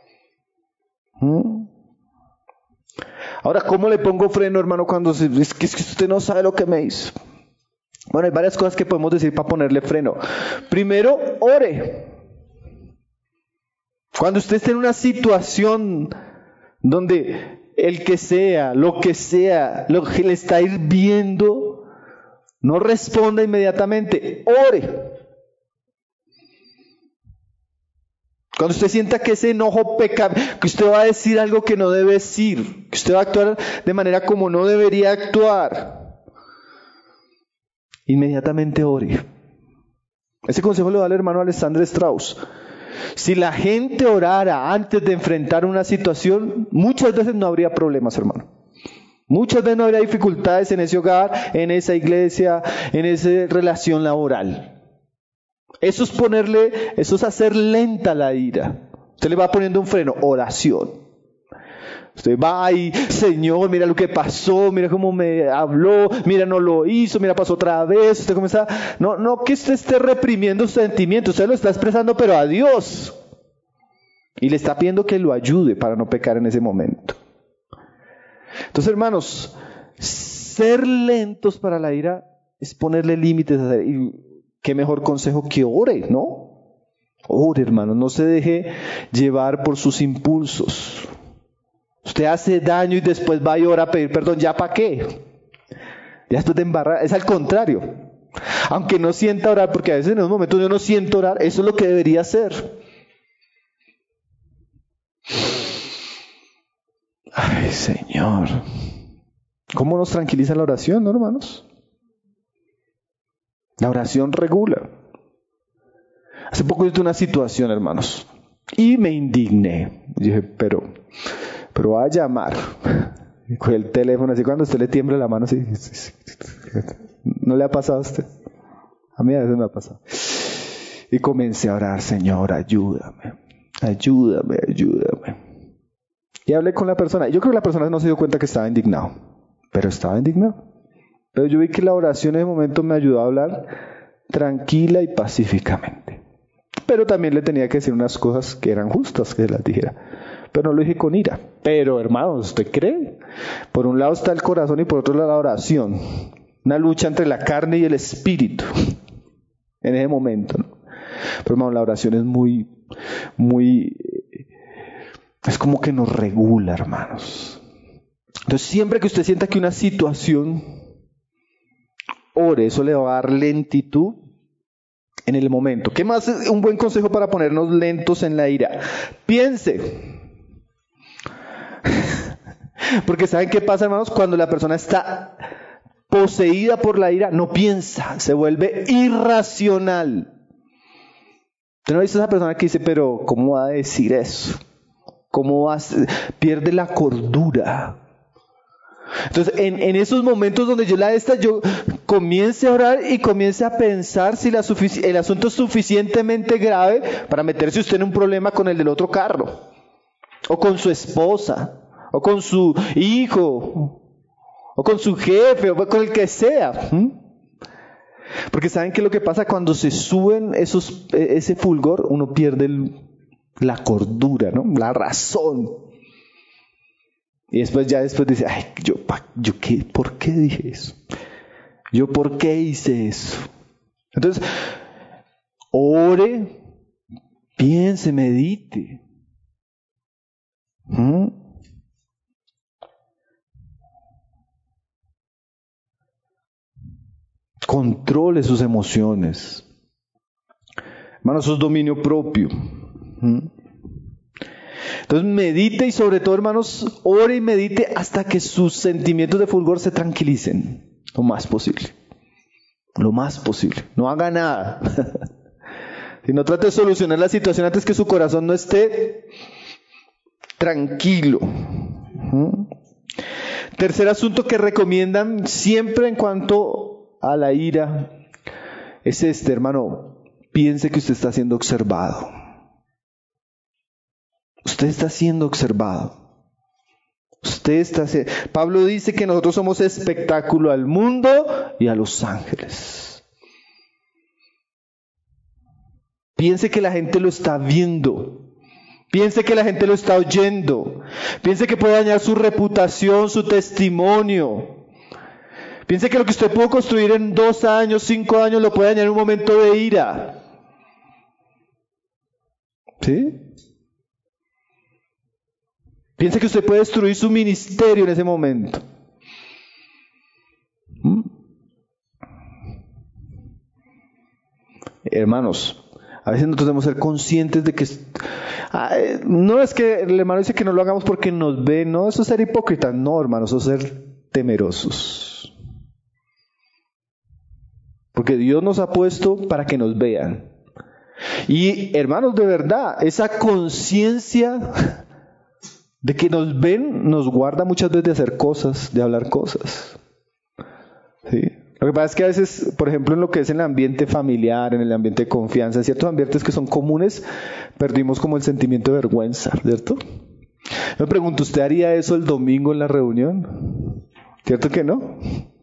¿Mm? Ahora, ¿cómo le pongo freno, hermano, cuando se, es, que, es que usted no sabe lo que me hizo? Bueno, hay varias cosas que podemos decir para ponerle freno. Primero, ore. Cuando usted esté en una situación donde el que sea, lo que sea, lo que le está hirviendo, no responda inmediatamente, ore. Cuando usted sienta que ese enojo peca, que usted va a decir algo que no debe decir, que usted va a actuar de manera como no debería actuar, inmediatamente ore. Ese consejo le da el hermano Alexander Strauss. Si la gente orara antes de enfrentar una situación, muchas veces no habría problemas, hermano. Muchas veces no habría dificultades en ese hogar, en esa iglesia, en esa relación laboral. Eso es ponerle, eso es hacer lenta la ira. Usted le va poniendo un freno, oración. Usted va ahí, Señor, mira lo que pasó, mira cómo me habló, mira no lo hizo, mira pasó otra vez. Usted comienza, no, no que usted esté reprimiendo sus sentimientos, usted lo está expresando, pero a Dios. Y le está pidiendo que lo ayude para no pecar en ese momento. Entonces, hermanos, ser lentos para la ira es ponerle límites a y qué mejor consejo que ore, ¿no? Ore, hermano, no se deje llevar por sus impulsos. Usted hace daño y después va y ora a pedir perdón, ¿ya para qué? Ya después de embarrar, es al contrario. Aunque no sienta orar, porque a veces en un momento yo no siento orar, eso es lo que debería hacer. Ay, Señor. ¿Cómo nos tranquiliza la oración, no, hermanos? La oración regula. Hace poco yo tuve una situación, hermanos, y me indigné. Dije, pero, pero va a llamar. Y cogí el teléfono, así cuando a usted le tiembla la mano, así. ¿No le ha pasado a usted? A mí a veces me ha pasado. Y comencé a orar, Señor, ayúdame, ayúdame, ayúdame. Y hablé con la persona. Yo creo que la persona no se dio cuenta que estaba indignado, pero estaba indignado. Pero yo vi que la oración en ese momento me ayudó a hablar tranquila y pacíficamente. Pero también le tenía que decir unas cosas que eran justas que las dijera. Pero no lo dije con ira. Pero, hermanos, ¿usted cree? Por un lado está el corazón y por otro lado la oración. Una lucha entre la carne y el espíritu. En ese momento, ¿no? Pero, hermano, la oración es muy, muy... Es como que nos regula, hermanos. Entonces, siempre que usted sienta que una situación... ore, eso le va a dar lentitud en el momento. ¿Qué más es un buen consejo para ponernos lentos en la ira? Piense. Porque ¿saben qué pasa, hermanos? Cuando la persona está poseída por la ira, no piensa, se vuelve irracional. ¿Usted no ha visto a esa persona que dice, pero ¿cómo va a decir eso? ¿Cómo va a... pierde la cordura? Entonces, en, en esos momentos donde yo la esta, yo comience a orar y comience a pensar si la sufic- el asunto es suficientemente grave para meterse usted en un problema con el del otro carro, o con su esposa, o con su hijo, o con su jefe, o con el que sea. ¿Mm? Porque ¿saben qué es lo que pasa? Cuando se suben esos, ese fulgor, uno pierde el, la cordura, ¿no? La razón. Y después ya después dice, ay, yo, yo qué, ¿por qué dije eso? ¿Yo por qué hice eso? Entonces, ore, piense, medite. ¿Mm? Controle sus emociones. Hermano, eso es dominio propio. ¿Mm? Entonces medite y sobre todo, hermanos, ore y medite hasta que sus sentimientos de fulgor se tranquilicen. Lo más posible. Lo más posible. No haga nada. Si no trate de solucionar la situación antes que su corazón no esté tranquilo. ¿Mm? Tercer asunto que recomiendan siempre en cuanto a la ira es este, hermano. Piense que usted está siendo observado. Usted está siendo observado. Usted está... Pablo dice que nosotros somos espectáculo al mundo y a los ángeles. Piense que la gente lo está viendo. Piense que la gente lo está oyendo. Piense que puede dañar su reputación, su testimonio. Piense que lo que usted pudo construir en dos años, cinco años, lo puede dañar en un momento de ira. ¿Sí? Piense que usted puede destruir su ministerio en ese momento. ¿Mm? Hermanos, a veces nosotros debemos ser conscientes de que... No es que el hermano dice que no lo hagamos porque nos ve, no, eso es ser hipócrita. No, hermanos, eso es ser temerosos. Porque Dios nos ha puesto para que nos vean. Y hermanos, de verdad, esa conciencia de que nos ven nos guarda muchas veces de hacer cosas, de hablar cosas. ¿Sí? Lo que pasa es que a veces, por ejemplo, en lo que es en el ambiente familiar, en el ambiente de confianza, en ciertos ambientes que son comunes, perdimos como el sentimiento de vergüenza, ¿cierto? Me pregunto, ¿usted haría eso el domingo en la reunión? ¿Cierto que no?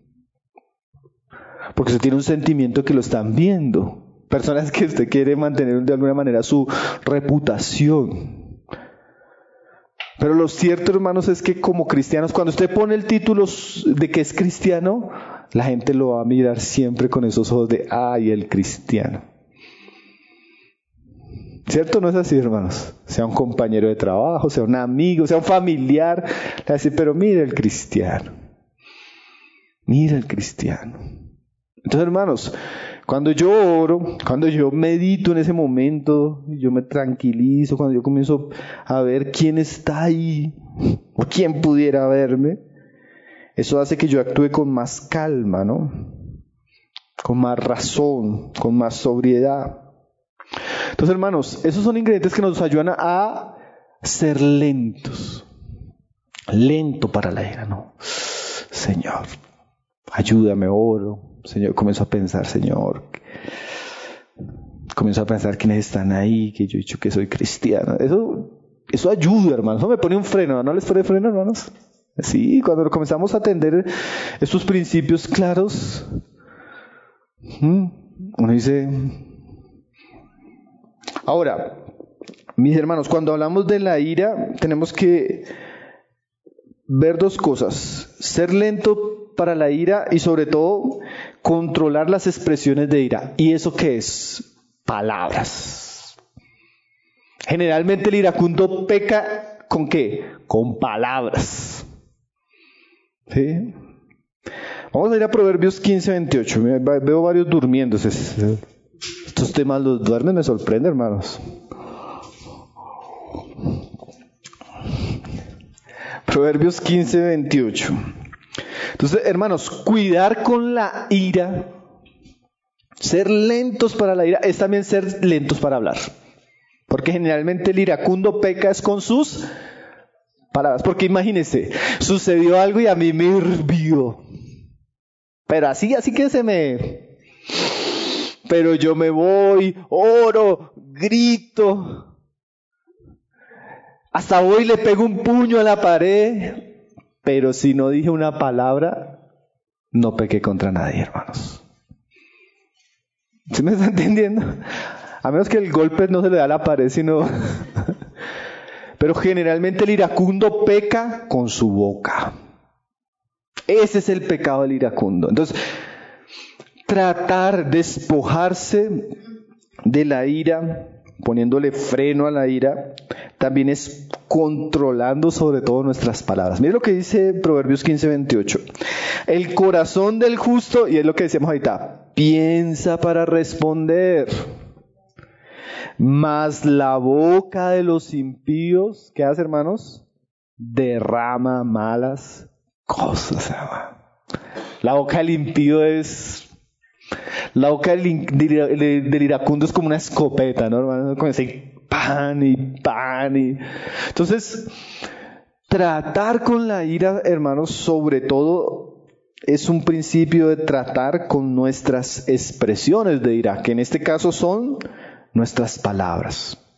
Porque usted tiene un sentimiento que lo están viendo. Personas que usted quiere mantener de alguna manera su reputación. Pero lo cierto, hermanos, es que como cristianos, cuando usted pone el título de que es cristiano, la gente lo va a mirar siempre con esos ojos de ¡ay, el cristiano! ¿Cierto? ¿No es así, hermanos? Sea un compañero de trabajo, sea un amigo, sea un familiar, le va a decir, pero mira el cristiano. Mira el cristiano. Entonces, hermanos, cuando yo oro, cuando yo medito en ese momento, yo me tranquilizo, cuando yo comienzo a ver quién está ahí, o quién pudiera verme, eso hace que yo actúe con más calma, ¿no? Con más razón, con más sobriedad. Entonces, hermanos, esos son ingredientes que nos ayudan a ser lentos. Lento para la ira, ¿no? Señor, ayúdame, oro. Señor, comienzo a pensar, Señor, comienzo a pensar quiénes están ahí, que yo he dicho que soy cristiano. Eso, eso ayuda, hermanos. Eso me pone un freno, ¿no les pone freno, hermanos? Sí, cuando comenzamos a atender estos principios claros, uno dice... Ahora, mis hermanos, cuando hablamos de la ira, tenemos que ver dos cosas. Ser lento para la ira y sobre todo controlar las expresiones de ira. ¿Y eso qué es? Palabras. Generalmente el iracundo peca ¿con qué? Con palabras. ¿Sí? Vamos a ir a Proverbios quince, veintiocho. Veo varios durmiendo. Estos temas los duermen, me sorprende, hermanos. Proverbios quince, veintiocho. Entonces, hermanos, cuidar con la ira, ser lentos para la ira, es también ser lentos para hablar. Porque generalmente el iracundo peca es con sus palabras. Porque imagínense, sucedió algo y a mí me hirvió. Pero así, así que se me... Pero yo me voy, oro, grito. Hasta voy y le pego un puño a la pared. Pero si no dije una palabra, no pequé contra nadie, hermanos. ¿Sí me está entendiendo? A menos que el golpe no se le da a la pared, sino... Pero generalmente el iracundo peca con su boca. Ese es el pecado del iracundo. Entonces, tratar de despojarse de la ira, poniéndole freno a la ira, también es controlando sobre todo nuestras palabras. Mire lo que dice Proverbios quince, veintiocho. El corazón del justo, y es lo que decíamos ahorita, piensa para responder, mas la boca de los impíos, ¿qué hace, hermanos? Derrama malas cosas. La boca del impío es... La boca del, del, del iracundo es como una escopeta, ¿no, hermano? Como ese pan y pan y... Entonces, tratar con la ira, hermanos, sobre todo es un principio de tratar con nuestras expresiones de ira, que en este caso son nuestras palabras.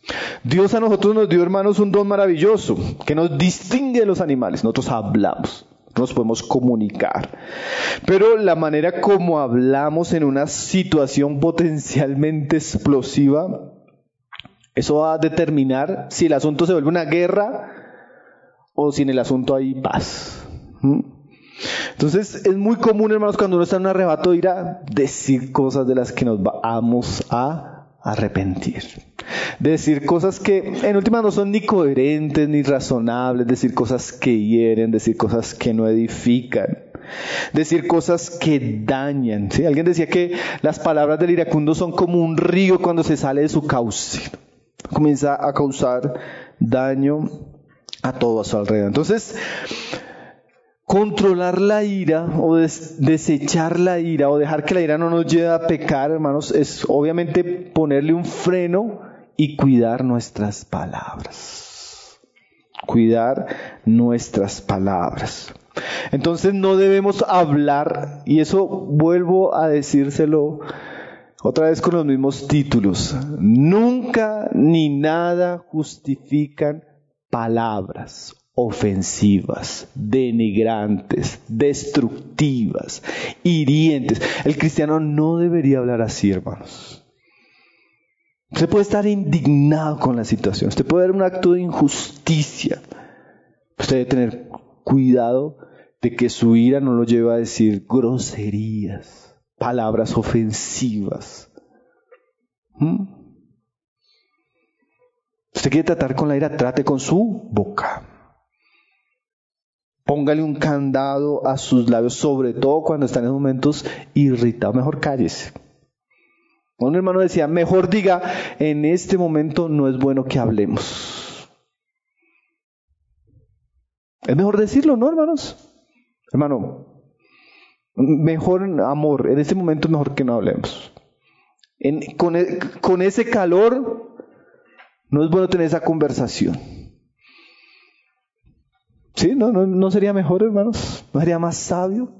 Dios a nosotros nos dio, hermanos, un don maravilloso que nos distingue de los animales. Nosotros hablamos, nos podemos comunicar. Pero la manera como hablamos en una situación potencialmente explosiva, eso va a determinar si el asunto se vuelve una guerra o si en el asunto hay paz. ¿Mm? Entonces es muy común, hermanos, cuando uno está en un arrebato de ira, decir cosas de las que nos vamos a arrepentir. Decir cosas que en última no son ni coherentes ni razonables, decir cosas que hieren, decir cosas que no edifican, decir cosas que dañan. ¿Sí? Alguien decía que las palabras del iracundo son como un río cuando se sale de su cauce. Comienza a causar daño a todo a su alrededor. Entonces, controlar la ira o des- desechar la ira o dejar que la ira no nos lleve a pecar, hermanos, es obviamente ponerle un freno y cuidar nuestras palabras. Cuidar nuestras palabras. Entonces no debemos hablar, y eso vuelvo a decírselo otra vez con los mismos títulos. Nunca ni nada justifican palabras ofensivas, denigrantes, destructivas, hirientes. El cristiano no debería hablar así, hermanos. Usted puede estar indignado con la situación, usted puede ver un acto de injusticia. Usted debe tener cuidado de que su ira no lo lleve a decir groserías, palabras ofensivas. ¿Mm? Usted quiere tratar con la ira, trate con su boca. Póngale un candado a sus labios, sobre todo cuando están en momentos irritados. Mejor cállese. Un hermano decía, mejor diga, en este momento no es bueno que hablemos. Es mejor decirlo, ¿no, hermanos? Hermano, mejor amor, en este momento es mejor que no hablemos. En, con, con ese calor, no es bueno tener esa conversación. ¿Sí? ¿No, no, no sería mejor, hermanos? ¿No sería más sabio?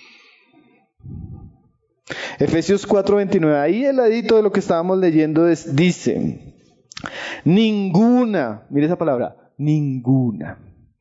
Efesios cuatro veintinueve, ahí el ladito de lo que estábamos leyendo es, dice, ninguna, mire esa palabra, ninguna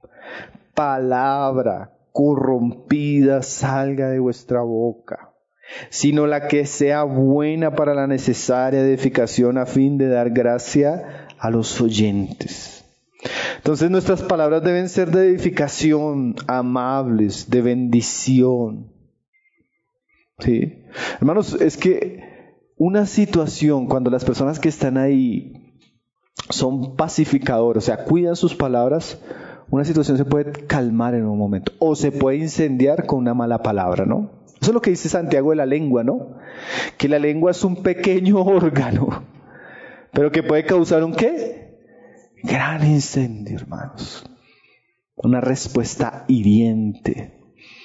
palabra corrompida salga de vuestra boca, sino la que sea buena para la necesaria edificación a fin de dar gracia a los oyentes. Entonces nuestras palabras deben ser de edificación, amables, de bendición. ¿Sí? Hermanos, es que una situación cuando las personas que están ahí son pacificadores, o sea, cuidan sus palabras, una situación se puede calmar en un momento o se puede incendiar con una mala palabra, ¿no? Eso es lo que dice Santiago de la lengua, ¿no? Que la lengua es un pequeño órgano, pero que puede causar un ¿qué? Gran incendio, hermanos. Una respuesta hiriente,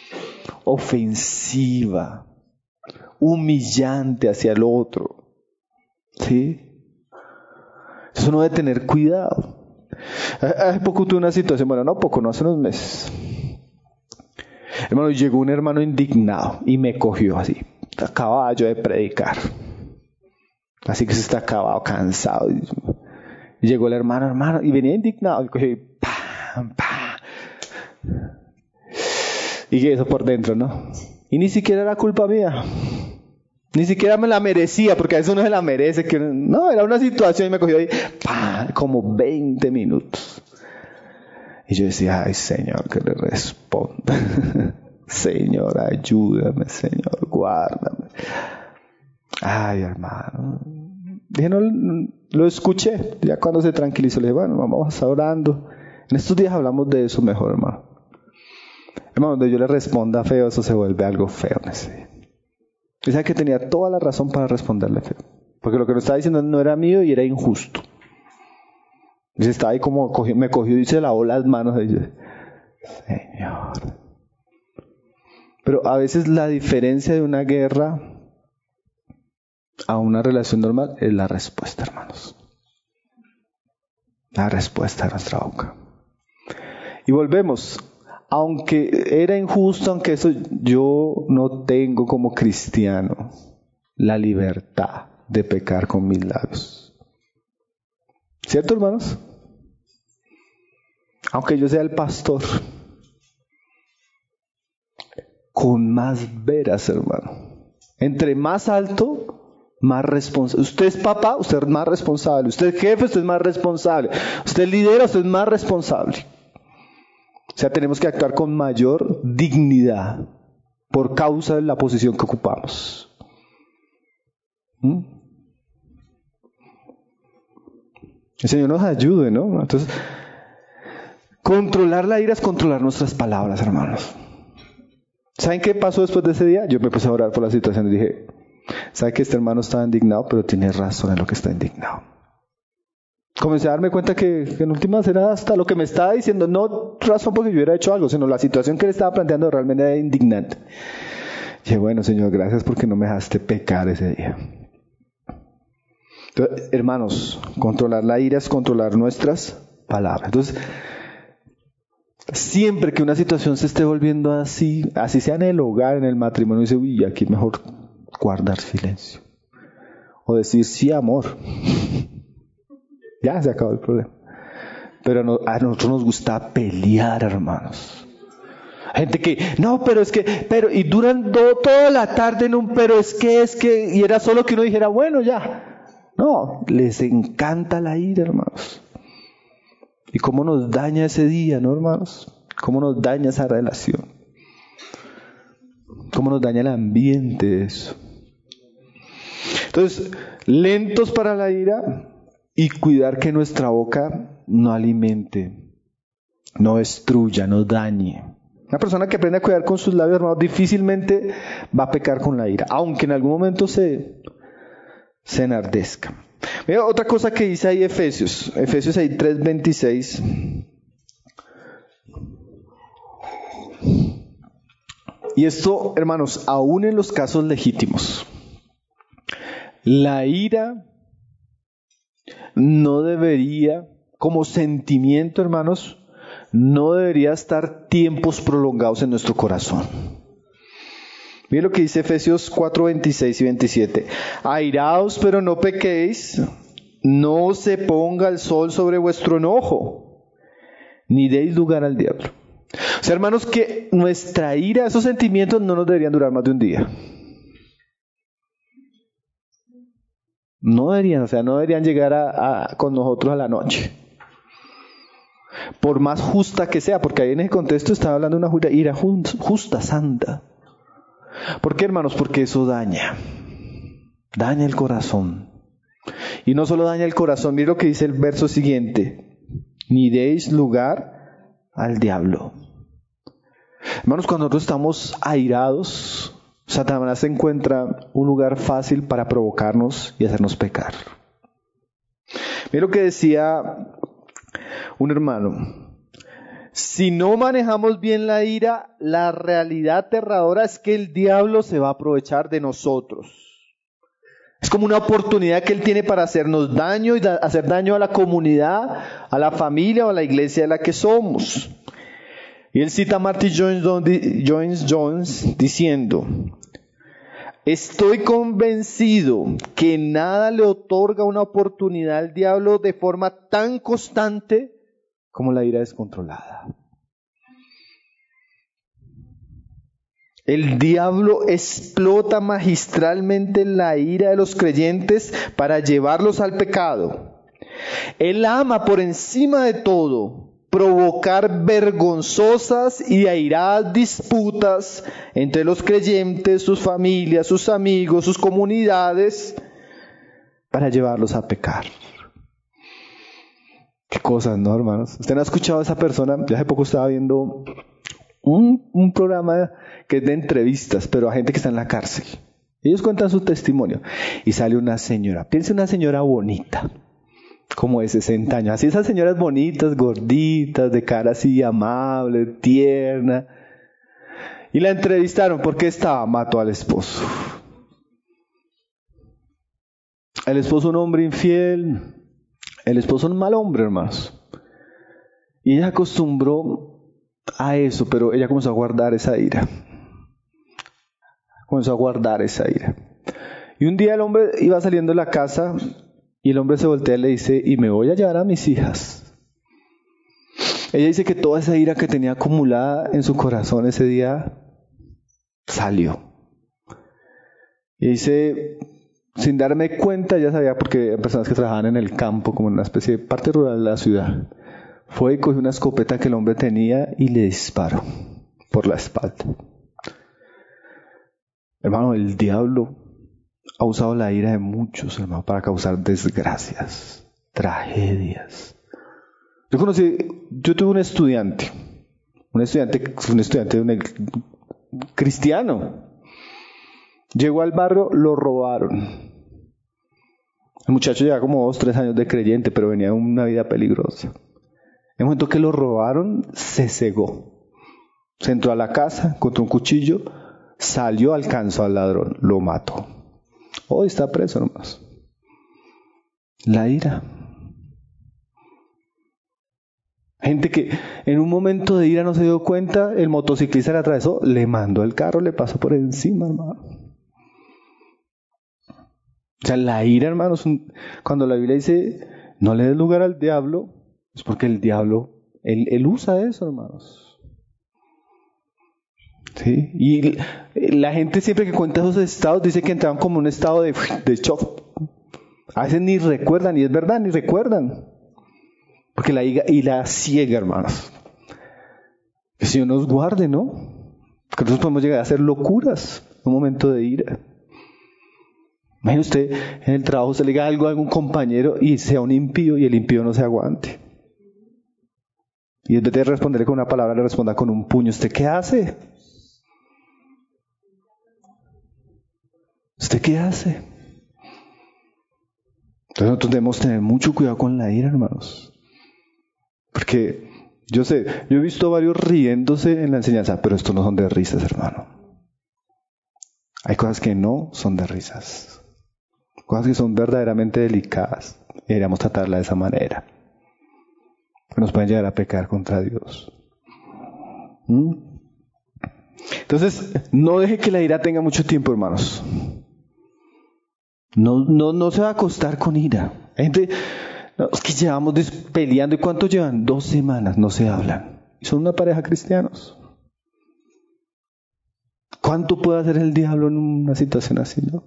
ofensiva, humillante hacia el otro. ¿Sí? Eso uno debe tener cuidado. Hace poco tuve una situación, bueno, no poco, no hace unos meses. Hermano, llegó un hermano indignado y me cogió así. Acababa yo de predicar. Así que se está acabado, cansado. Y llegó el hermano, hermano, y venía indignado. Y cogió y ¡pam, pam! Y eso por dentro, ¿no? Y ni siquiera era culpa mía. Ni siquiera me la merecía, porque a veces uno se la merece. Que no, era una situación y me cogió ahí, ¡pam! Como veinte minutos. Y yo decía, ay, Señor, que le responda. Señor, ayúdame, Señor, guárdame. Ay, hermano. Dije, no, lo escuché. Ya cuando se tranquilizó, le dije, bueno, vamos a estar orando. En estos días hablamos de eso mejor, hermano. Hermano, donde yo le responda feo, eso se vuelve algo feo en ese día. Y sabe que tenía toda la razón para responderle feo. Porque lo que me estaba diciendo no era mío y era injusto. Y estaba ahí como, cogió, me cogió y se lavó las manos. Y yo, Señor. Pero a veces la diferencia de una guerra a una relación normal es la respuesta, hermanos. La respuesta de nuestra boca. Y volvemos. Aunque era injusto, aunque eso yo no tengo como cristiano la libertad de pecar con mis labios. ¿Cierto, hermanos? Aunque yo sea el pastor, con más veras, hermano. Entre más alto, más responsable. Usted es papá, usted es más responsable. Usted es jefe, usted es más responsable. Usted lidera, usted es más responsable. O sea, tenemos que actuar con mayor dignidad por causa de la posición que ocupamos. ¿Mm? El Señor nos ayude, ¿no? Entonces, controlar la ira es controlar nuestras palabras, hermanos. ¿Saben qué pasó después de ese día? Yo me puse a orar por la situación y dije, ¿sabe que este hermano estaba indignado? Pero tiene razón en lo que está indignado. Comencé a darme cuenta que, que en últimas era hasta lo que me estaba diciendo, no razón porque yo hubiera hecho algo, sino la situación que él estaba planteando realmente era indignante. Y dije, bueno, Señor, gracias porque no me dejaste pecar ese día. Entonces, hermanos, controlar la ira es controlar nuestras palabras. Entonces, siempre que una situación se esté volviendo así, así sea en el hogar, en el matrimonio, dice, uy, aquí es mejor guardar silencio. O decir, sí, amor. Ya se acabó el problema. Pero no, a nosotros nos gusta pelear, hermanos. Gente que, no, pero es que, pero, y duran do, toda la tarde en un, pero es que, es que, y era solo que uno dijera, bueno, ya. No, les encanta la ira, hermanos. Y cómo nos daña ese día, ¿no, hermanos? Cómo nos daña esa relación. Cómo nos daña el ambiente de eso. Entonces, lentos para la ira. Y cuidar que nuestra boca no alimente, no destruya, no dañe. Una persona que aprende a cuidar con sus labios, hermanos, difícilmente va a pecar con la ira, aunque en algún momento se, se enardezca. Mira, otra cosa que dice ahí Efesios, Efesios ahí tres veintiséis. Y esto, hermanos, aún en los casos legítimos, la ira no debería, como sentimiento, hermanos, no debería estar tiempos prolongados en nuestro corazón. Miren lo que dice Efesios cuatro, veintiséis y veintisiete. Airaos, pero no pequéis, no se ponga el sol sobre vuestro enojo, ni deis lugar al diablo. O sea, hermanos, que nuestra ira, esos sentimientos no nos deberían durar más de un día. No deberían, o sea, no deberían llegar a, a, con nosotros a la noche. Por más justa que sea, porque ahí en ese contexto estaba hablando de una ira justa, santa. ¿Por qué, hermanos? Porque eso daña. Daña el corazón. Y no solo daña el corazón, mira lo que dice el verso siguiente. Ni deis lugar al diablo. Hermanos, cuando nosotros estamos airados, Satanás encuentra un lugar fácil para provocarnos y hacernos pecar. Mira lo que decía un hermano. Si no manejamos bien la ira, la realidad aterradora es que el diablo se va a aprovechar de nosotros. Es como una oportunidad que él tiene para hacernos daño y da- hacer daño a la comunidad, a la familia o a la iglesia de la que somos. Y él cita a Martin Lloyd Jones diciendo, estoy convencido que nada le otorga una oportunidad al diablo de forma tan constante como la ira descontrolada. El diablo explota magistralmente la ira de los creyentes para llevarlos al pecado. Él ama por encima de todo provocar vergonzosas y airadas disputas entre los creyentes, sus familias, sus amigos, sus comunidades, para llevarlos a pecar. Qué cosas, ¿no, hermanos? ¿Usted no ha escuchado a esa persona? Yo hace poco estaba viendo un, un programa que es de entrevistas, pero a gente que está en la cárcel. Ellos cuentan su testimonio y sale una señora. Piense una señora bonita, como de sesenta años. Así esas señoras bonitas, gorditas, de cara así amable, tierna. Y la entrevistaron porque estaba, mató al esposo. El esposo un hombre infiel. El esposo un mal hombre, hermanos. Y ella acostumbró a eso, pero ella comenzó a guardar esa ira. Comenzó a guardar esa ira. Y un día el hombre iba saliendo de la casa Y el hombre se voltea y le dice, y me voy a llevar a mis hijas. Ella dice que toda esa ira que tenía acumulada en su corazón ese día salió. Y dice, sin darme cuenta, ya sabía, porque eran personas que trabajaban en el campo, como en una especie de parte rural de la ciudad. Fue y cogió una escopeta que el hombre tenía y le disparó por la espalda. Hermano, el diablo ha usado la ira de muchos, hermano, para causar desgracias, tragedias. Yo conocí, yo tuve un estudiante, un estudiante, un estudiante un cristiano. Llegó al barrio, lo robaron. El muchacho llevaba como dos, tres años de creyente, pero venía de una vida peligrosa. En el momento que lo robaron, se cegó. Se entró a la casa, encontró un cuchillo, salió, alcanzó al ladrón, lo mató. Hoy está preso nomás. La ira. Gente que en un momento de ira no se dio cuenta, el motociclista le atravesó, le mandó el carro, le pasó por encima, hermano. O sea, la ira, hermanos, cuando la Biblia dice, no le des lugar al diablo, es porque el diablo, él, él usa eso, hermanos. ¿Sí? Y la gente siempre que cuenta esos estados dice que entraban como en un estado de, de shock. A veces ni recuerdan, y es verdad, ni recuerdan. Porque la ira ciega, hermanos. Que el Señor nos guarde, ¿no? Porque nosotros podemos llegar a hacer locuras en un momento de ira. Imagine usted, en el trabajo se le diga algo a algún compañero y sea un impío y el impío no se aguante. Y en vez de responderle con una palabra, le responda con un puño. ¿Usted qué hace? ¿Usted qué hace? Entonces nosotros debemos tener mucho cuidado con la ira, hermanos. Porque yo sé, yo he visto varios riéndose en la enseñanza, pero estos no son de risas, hermano. Hay cosas que no son de risas. Cosas que son verdaderamente delicadas. Y deberíamos tratarla de esa manera. Que nos pueden llegar a pecar contra Dios. ¿Mm? Entonces, no deje que la ira tenga mucho tiempo, hermanos. No, no, no se va a acostar con ira. Hay gente, no, es que llevamos peleando. ¿Y cuánto llevan? Dos semanas, no se hablan. Y son una pareja cristianos. ¿Cuánto puede hacer el diablo en una situación así, no?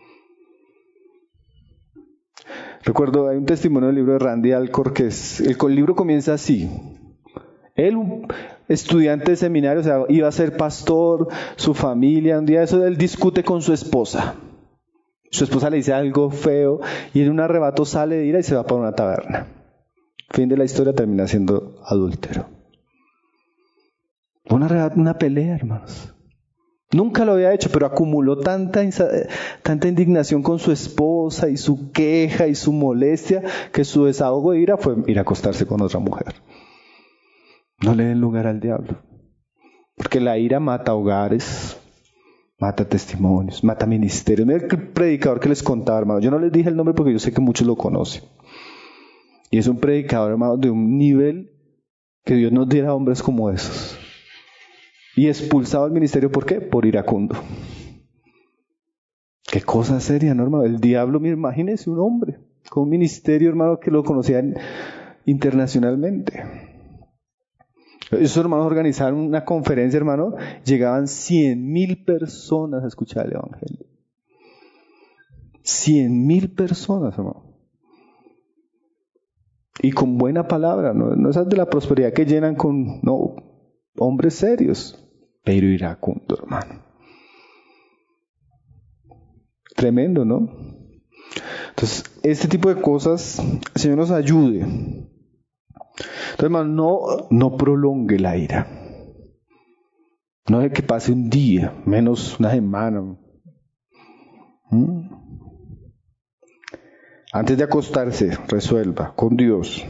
Recuerdo, hay un testimonio del libro de Randy Alcorn que es, el, el libro comienza así. Él, un estudiante de seminario, o sea, iba a ser pastor, su familia, un día eso, él discute con su esposa. Su esposa le dice algo feo y en un arrebato sale de ira y se va para una taberna. Fin de la historia, termina siendo adúltero. Una, una pelea, hermanos. Nunca lo había hecho, pero acumuló tanta, tanta indignación con su esposa y su queja y su molestia que su desahogo de ira fue ir a acostarse con otra mujer. No le den lugar al diablo. Porque la ira mata hogares, mata testimonios, mata ministerios. Mira el predicador que les contaba, hermano. Yo no les dije el nombre porque yo sé que muchos lo conocen. Y es un predicador, hermano, de un nivel que Dios nos diera hombres como esos. Y expulsado del ministerio, ¿por qué? Por iracundo. Qué cosa seria, ¿no, hermano? El diablo, mira, imagínese un hombre con un ministerio, hermano, que lo conocían internacionalmente. Esos hermanos organizaron una conferencia, hermano, llegaban cien mil personas a escuchar el evangelio. Cien mil personas, hermano. Y con buena palabra, no, no esas de la prosperidad que llenan con, no, hombres serios, pero iracundo, hermano. Tremendo, ¿no? Entonces, este tipo de cosas, el Señor nos ayude. Entonces, hermano, no, no prolongue la ira. No deje que pase un día, menos una semana. ¿Mm? Antes de acostarse, resuelva con Dios.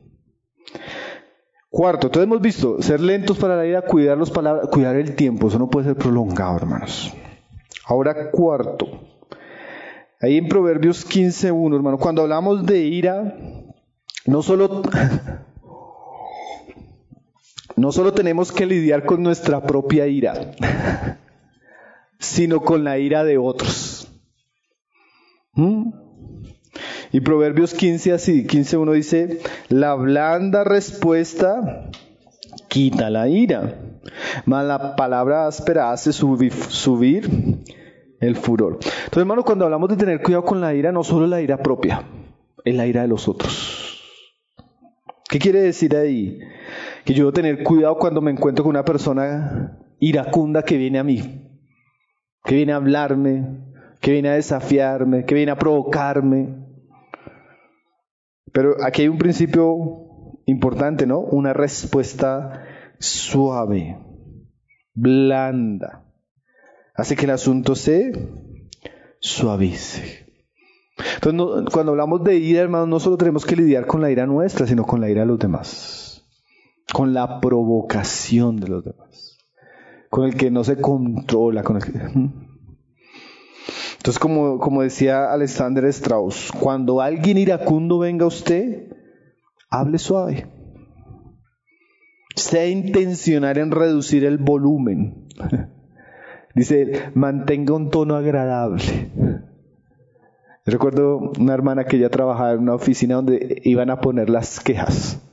Cuarto, entonces hemos visto, ser lentos para la ira, cuidar las palabras, cuidar el tiempo. Eso no puede ser prolongado, hermanos. Ahora, cuarto. Ahí en Proverbios quince uno, hermano, cuando hablamos de ira, no solo... No solo tenemos que lidiar con nuestra propia ira, sino con la ira de otros. ¿Mm? Y Proverbios quince, así, quince uno dice, la blanda respuesta quita la ira, mas la palabra áspera hace subir, subir el furor. Entonces, hermano, cuando hablamos de tener cuidado con la ira, no solo la ira propia, es la ira de los otros. ¿Qué quiere decir ahí? Que yo debo tener cuidado cuando me encuentro con una persona iracunda que viene a mí, que viene a hablarme, que viene a desafiarme, que viene a provocarme. Pero aquí hay un principio importante, ¿no? Una respuesta suave, blanda, hace que el asunto se suavice. Entonces, no, cuando hablamos de ira, hermanos, no solo tenemos que lidiar con la ira nuestra, sino con la ira de los demás, con la provocación de los demás, con el que no se controla, con el que... Entonces, como, como decía Alexander Strauss, cuando alguien iracundo venga a usted, hable suave. Sea intencional en reducir el volumen. Dice, mantenga un tono agradable. Recuerdo una hermana que ya trabajaba en una oficina donde iban a poner las quejas.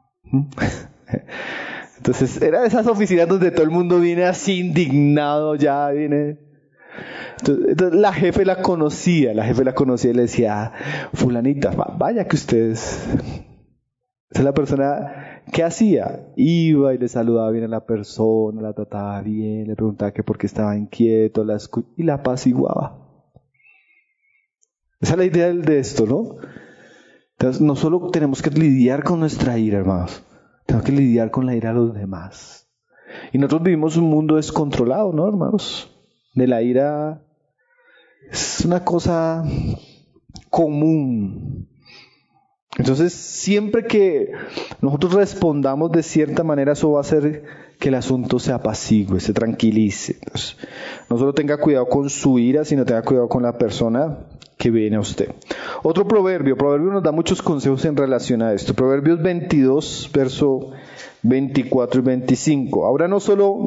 Entonces, era de esas oficinas donde todo el mundo viene así indignado, ya viene... Entonces, entonces la jefe la conocía, la jefe la conocía y le decía, fulanita, vaya que ustedes... Esa es la persona, ¿qué hacía? Iba y le saludaba bien a la persona, la trataba bien, le preguntaba que por qué estaba inquieto, la escu- y la apaciguaba. Esa es la idea de esto, ¿no? Entonces, no solo tenemos que lidiar con nuestra ira, hermanos, tenemos que lidiar con la ira de los demás. Y nosotros vivimos un mundo descontrolado, ¿no, hermanos? De la ira es una cosa común. Entonces, siempre que nosotros respondamos de cierta manera, eso va a hacer que el asunto se apacigüe, se tranquilice. Entonces, no solo tenga cuidado con su ira, sino tenga cuidado con la persona que viene a usted. Otro proverbio, proverbio nos da muchos consejos en relación a esto. Proverbios veintidós, verso veinticuatro y veinticinco. Ahora no solo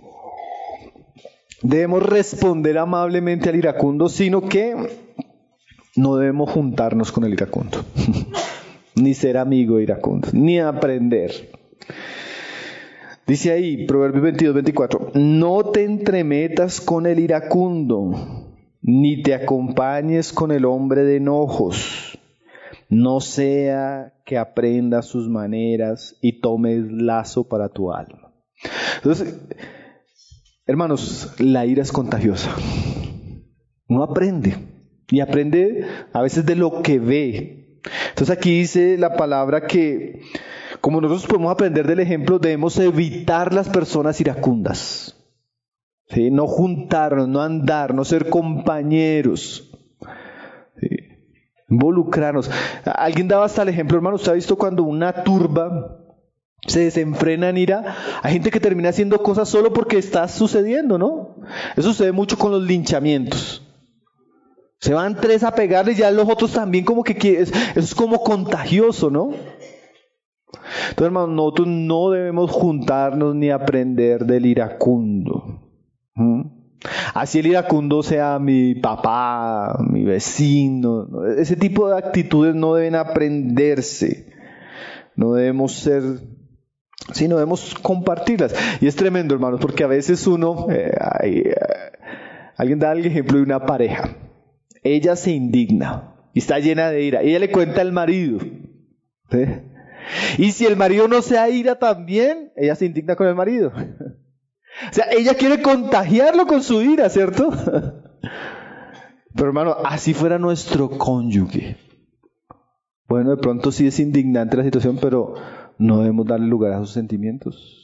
debemos responder amablemente al iracundo, sino que no debemos juntarnos con el iracundo, ni ser amigo de iracundo, ni aprender. Dice ahí, Proverbios veintidós, veinticuatro, no te entremetas con el iracundo, ni te acompañes con el hombre de enojos, no sea que aprendas sus maneras y tomes lazo para tu alma. Entonces, hermanos, la ira es contagiosa. Uno aprende, y aprende a veces de lo que ve. Entonces aquí dice la palabra que, como nosotros podemos aprender del ejemplo, debemos evitar las personas iracundas. ¿Sí? No juntarnos, no andar, no ser compañeros. ¿Sí? Involucrarnos. Alguien daba hasta el ejemplo, hermano, usted ha visto cuando una turba se desenfrena en ira, hay gente que termina haciendo cosas solo porque está sucediendo, ¿no? Eso sucede mucho con los linchamientos. Se van tres a pegarle y ya los otros también como que quieren, eso es como contagioso, ¿no? Entonces, hermanos, nosotros no debemos juntarnos ni aprender del iracundo. ¿Mm? Así el iracundo sea mi papá, mi vecino, ¿no? Ese tipo de actitudes no deben aprenderse. No debemos ser, sí, no debemos compartirlas. Y es tremendo, hermanos, porque a veces uno, eh, hay, eh, alguien da el ejemplo de una pareja. Ella se indigna y está llena de ira. Ella le cuenta al marido. ¿Sí? Y si el marido no se aira también, ella se indigna con el marido. O sea, ella quiere contagiarlo con su ira, ¿cierto? Pero hermano, así fuera nuestro cónyuge. Bueno, de pronto sí es indignante la situación, pero no debemos darle lugar a sus sentimientos.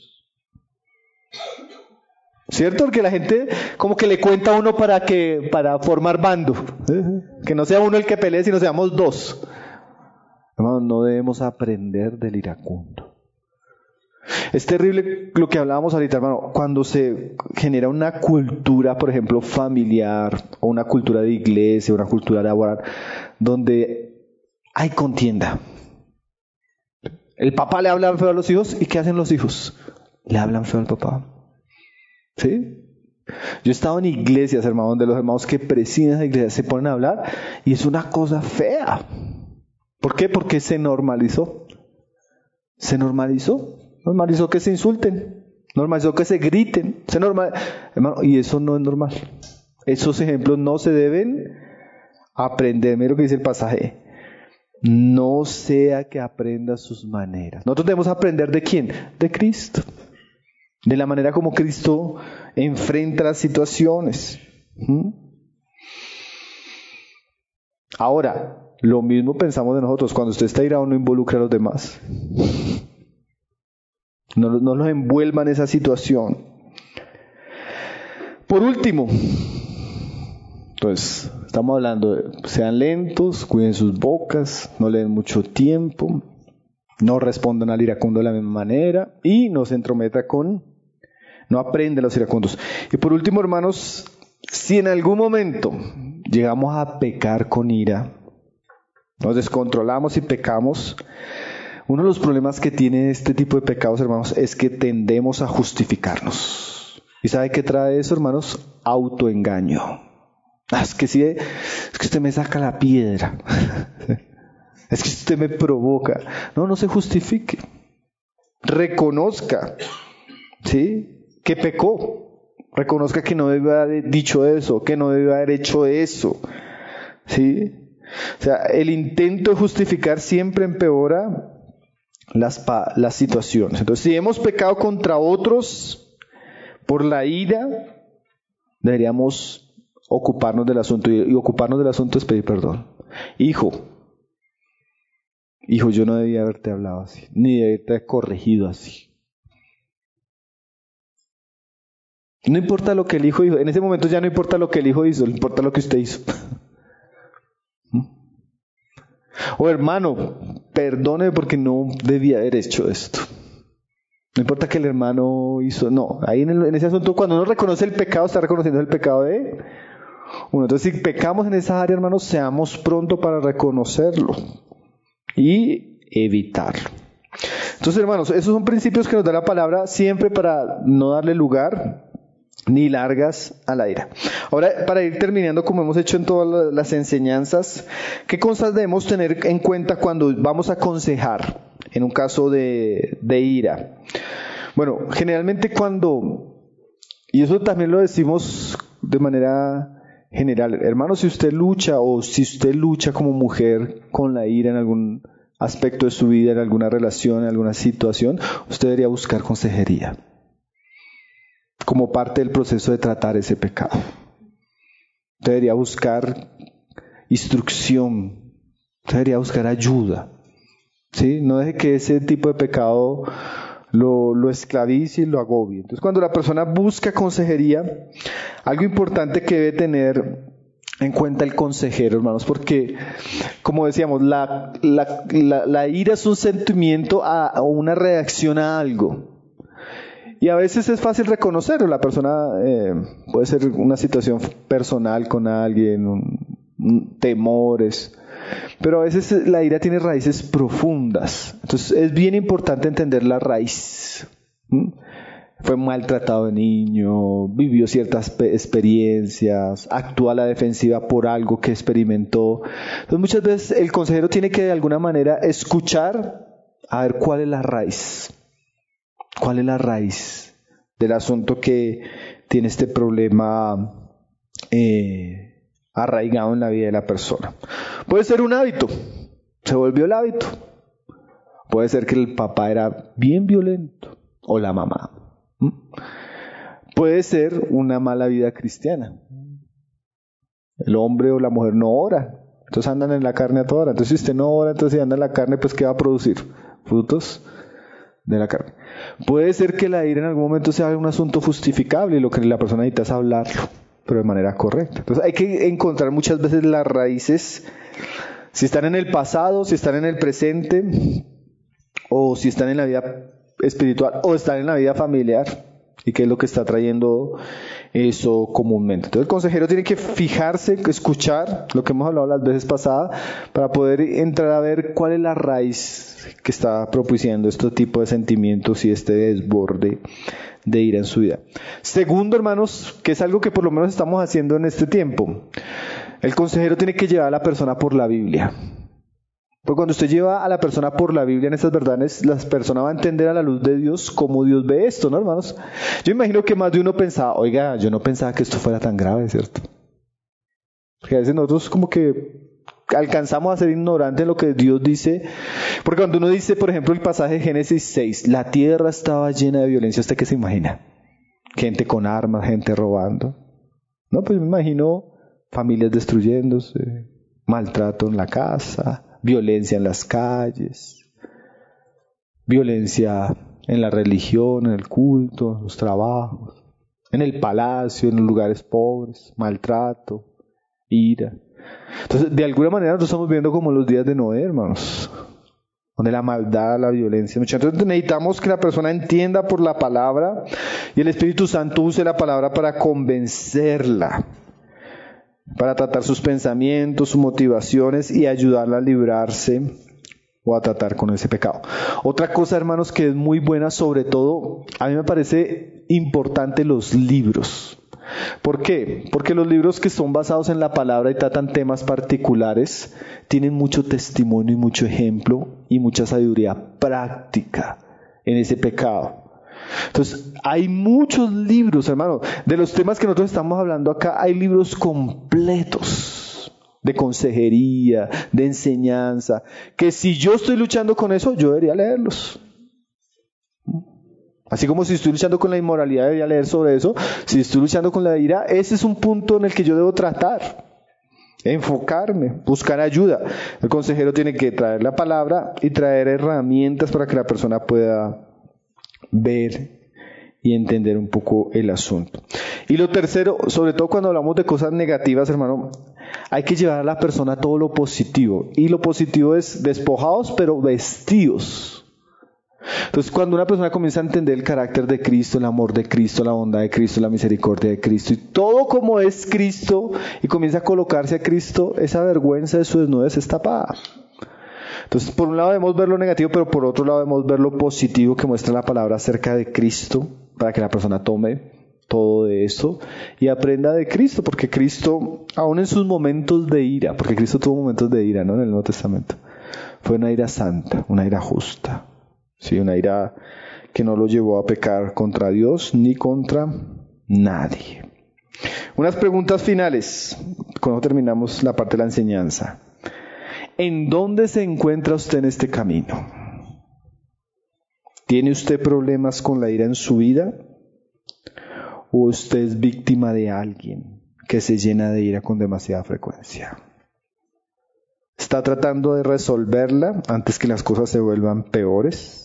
¿Cierto? Porque la gente como que le cuenta a uno para que para formar bando. Que no sea uno el que pelee, sino seamos dos. Hermano, no debemos aprender del iracundo. Es terrible lo que hablábamos ahorita, hermano, cuando se genera una cultura, por ejemplo, familiar, o una cultura de iglesia, una cultura laboral, donde hay contienda. El papá le habla feo a los hijos, ¿y qué hacen los hijos? Le hablan feo al papá. ¿Sí? Yo he estado en iglesias, hermano, donde los hermanos que presiden esa iglesia se ponen a hablar, y es una cosa fea. ¿Por qué? Porque se normalizó. Se normalizó. Normalizó que se insulten. Normalizó que se griten. Se normal... Hermano, y eso no es normal. Esos ejemplos no se deben aprender. Mira lo que dice el pasaje. No sea que aprenda sus maneras. Nosotros debemos aprender ¿de quién? De Cristo. De la manera como Cristo enfrenta las situaciones. ¿Mm? Ahora, lo mismo pensamos de nosotros. Cuando usted está irado, no involucra a los demás. No, no los envuelva en esa situación. Por último, entonces, estamos hablando de sean lentos, cuiden sus bocas, no le den mucho tiempo, no respondan al iracundo de la misma manera y no se entrometa con, no aprende los iracundos. Y por último, hermanos, si en algún momento llegamos a pecar con ira, nos descontrolamos y pecamos, uno de los problemas que tiene este tipo de pecados, hermanos, es que tendemos a justificarnos. ¿Y sabe qué trae eso, hermanos? Autoengaño. Ah, es que sí, es que usted me saca la piedra. Es que usted me provoca. No, no se justifique. Reconozca, ¿sí?, que pecó. Reconozca que no debe haber dicho eso, que no debe haber hecho eso. ¿Sí? O sea, el intento de justificar siempre empeora las, las situaciones. Entonces, si hemos pecado contra otros por la ira, deberíamos ocuparnos del asunto. Y ocuparnos del asunto es pedir perdón. Hijo, hijo, yo no debía haberte hablado así, ni debía haberte corregido así. No importa lo que el hijo hizo. En ese momento ya no importa lo que el hijo hizo, importa lo que usted hizo. O hermano, perdone porque no debía haber hecho esto. No importa que el hermano hizo. No, ahí en, el, en ese asunto, cuando uno reconoce el pecado, está reconociendo el pecado de uno. Entonces, si pecamos en esa área, hermanos, seamos pronto para reconocerlo y evitarlo. Entonces, hermanos, esos son principios que nos da la palabra siempre para no darle lugar ni largas a la ira. Ahora, para ir terminando, como hemos hecho en todas las enseñanzas, ¿qué cosas debemos tener en cuenta cuando vamos a aconsejar en un caso de, de ira? Bueno, generalmente cuando, y eso también lo decimos de manera general, hermano, si usted lucha o si usted lucha como mujer con la ira en algún aspecto de su vida, en alguna relación, en alguna situación, usted debería buscar consejería como parte del proceso de tratar ese pecado. Usted debería buscar instrucción, usted debería buscar ayuda, ¿sí? No deje que ese tipo de pecado lo, lo esclavice y lo agobie. Entonces, cuando la persona busca consejería, algo importante que debe tener en cuenta el consejero, hermanos, porque, como decíamos, la, la, la, la ira es un sentimiento a, a una reacción a algo. Y a veces es fácil reconocerlo. La persona eh, puede ser una situación personal con alguien, un, un, temores. Pero a veces la ira tiene raíces profundas. Entonces es bien importante entender la raíz. ¿Mm? Fue maltratado de niño, vivió ciertas experiencias, actúa a la defensiva por algo que experimentó. Entonces muchas veces el consejero tiene que de alguna manera escuchar a ver cuál es la raíz. ¿Cuál es la raíz del asunto que tiene este problema eh, arraigado en la vida de la persona? Puede ser un hábito, se volvió el hábito. Puede ser que el papá era bien violento o la mamá. ¿Mm? Puede ser una mala vida cristiana. El hombre o la mujer no ora, entonces andan en la carne a toda hora. Entonces si usted no ora, entonces si anda en la carne, pues ¿qué va a producir? Frutos de la carne. Puede ser que la ira en algún momento sea un asunto justificable y lo que la persona necesita es hablarlo, pero de manera correcta. Entonces hay que encontrar muchas veces las raíces, si están en el pasado, si están en el presente, o si están en la vida espiritual, o están en la vida familiar, y qué es lo que está trayendo eso comúnmente. Entonces el consejero tiene que fijarse, escuchar lo que hemos hablado las veces pasadas, para poder entrar a ver cuál es la raíz que está propiciando este tipo de sentimientos y este desborde de ira en su vida. Segundo, hermanos, que es algo que por lo menos estamos haciendo en este tiempo, el consejero tiene que llevar a la persona por la Biblia. Porque cuando usted lleva a la persona por la Biblia en estas verdades, la persona va a entender a la luz de Dios cómo Dios ve esto, ¿no, hermanos? Yo imagino que más de uno pensaba, oiga, yo no pensaba que esto fuera tan grave, ¿cierto? Porque a veces nosotros como que alcanzamos a ser ignorantes en lo que Dios dice. Porque cuando uno dice, por ejemplo, el pasaje de Génesis seis, la tierra estaba llena de violencia, ¿usted qué se imagina? Gente con armas, gente robando. No, pues me imagino familias destruyéndose, maltrato en la casa, violencia en las calles, violencia en la religión, en el culto, en los trabajos, en el palacio, en los lugares pobres, maltrato, ira. Entonces, de alguna manera nosotros estamos viendo como los días de Noé, hermanos, donde la maldad, la violencia. Entonces necesitamos que la persona entienda por la palabra y el Espíritu Santo use la palabra para convencerla, para tratar sus pensamientos, sus motivaciones y ayudarla a librarse o a tratar con ese pecado. Otra cosa, hermanos, que es muy buena, sobre todo, a mí me parece importante los libros. ¿Por qué? Porque los libros que son basados en la palabra y tratan temas particulares tienen mucho testimonio y mucho ejemplo y mucha sabiduría práctica en ese pecado. Entonces, hay muchos libros, hermano, de los temas que nosotros estamos hablando acá, hay libros completos de consejería, de enseñanza, que si yo estoy luchando con eso, yo debería leerlos. Así como si estoy luchando con la inmoralidad, debería leer sobre eso. Si estoy luchando con la ira, ese es un punto en el que yo debo tratar, enfocarme, buscar ayuda. El consejero tiene que traer la palabra y traer herramientas para que la persona pueda ver y entender un poco el asunto. Y lo tercero, sobre todo cuando hablamos de cosas negativas, hermano, hay que llevar a la persona todo lo positivo. Y lo positivo es despojados, pero vestidos. Entonces, cuando una persona comienza a entender el carácter de Cristo, el amor de Cristo, la bondad de Cristo, la misericordia de Cristo, y todo como es Cristo, y comienza a colocarse a Cristo, esa vergüenza de su desnudez es tapada. Entonces, por un lado debemos ver lo negativo, pero por otro lado debemos ver lo positivo que muestra la palabra acerca de Cristo, para que la persona tome todo de eso y aprenda de Cristo, porque Cristo, aún en sus momentos de ira, porque Cristo tuvo momentos de ira, ¿no?, en el Nuevo Testamento, fue una ira santa, una ira justa. Sí, una ira que no lo llevó a pecar contra Dios ni contra nadie. Unas preguntas finales, cuando terminamos la parte de la enseñanza. ¿En dónde se encuentra usted en este camino? ¿Tiene usted problemas con la ira en su vida? ¿O usted es víctima de alguien que se llena de ira con demasiada frecuencia? ¿Está tratando de resolverla antes que las cosas se vuelvan peores?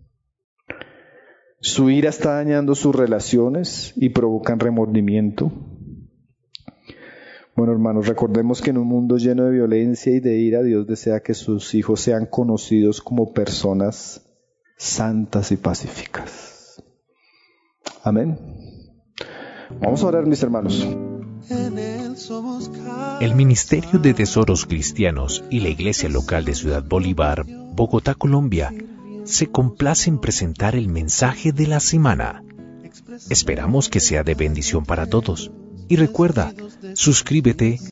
¿Su ira está dañando sus relaciones y provocan remordimiento? Bueno, hermanos, recordemos que en un mundo lleno de violencia y de ira, Dios desea que sus hijos sean conocidos como personas santas y pacíficas. Amén. Vamos a orar, mis hermanos. El Ministerio de Tesoros Cristianos y la Iglesia Local de Ciudad Bolívar, Bogotá, Colombia, se complace en presentar el mensaje de la semana. Esperamos que sea de bendición para todos. Y recuerda, suscríbete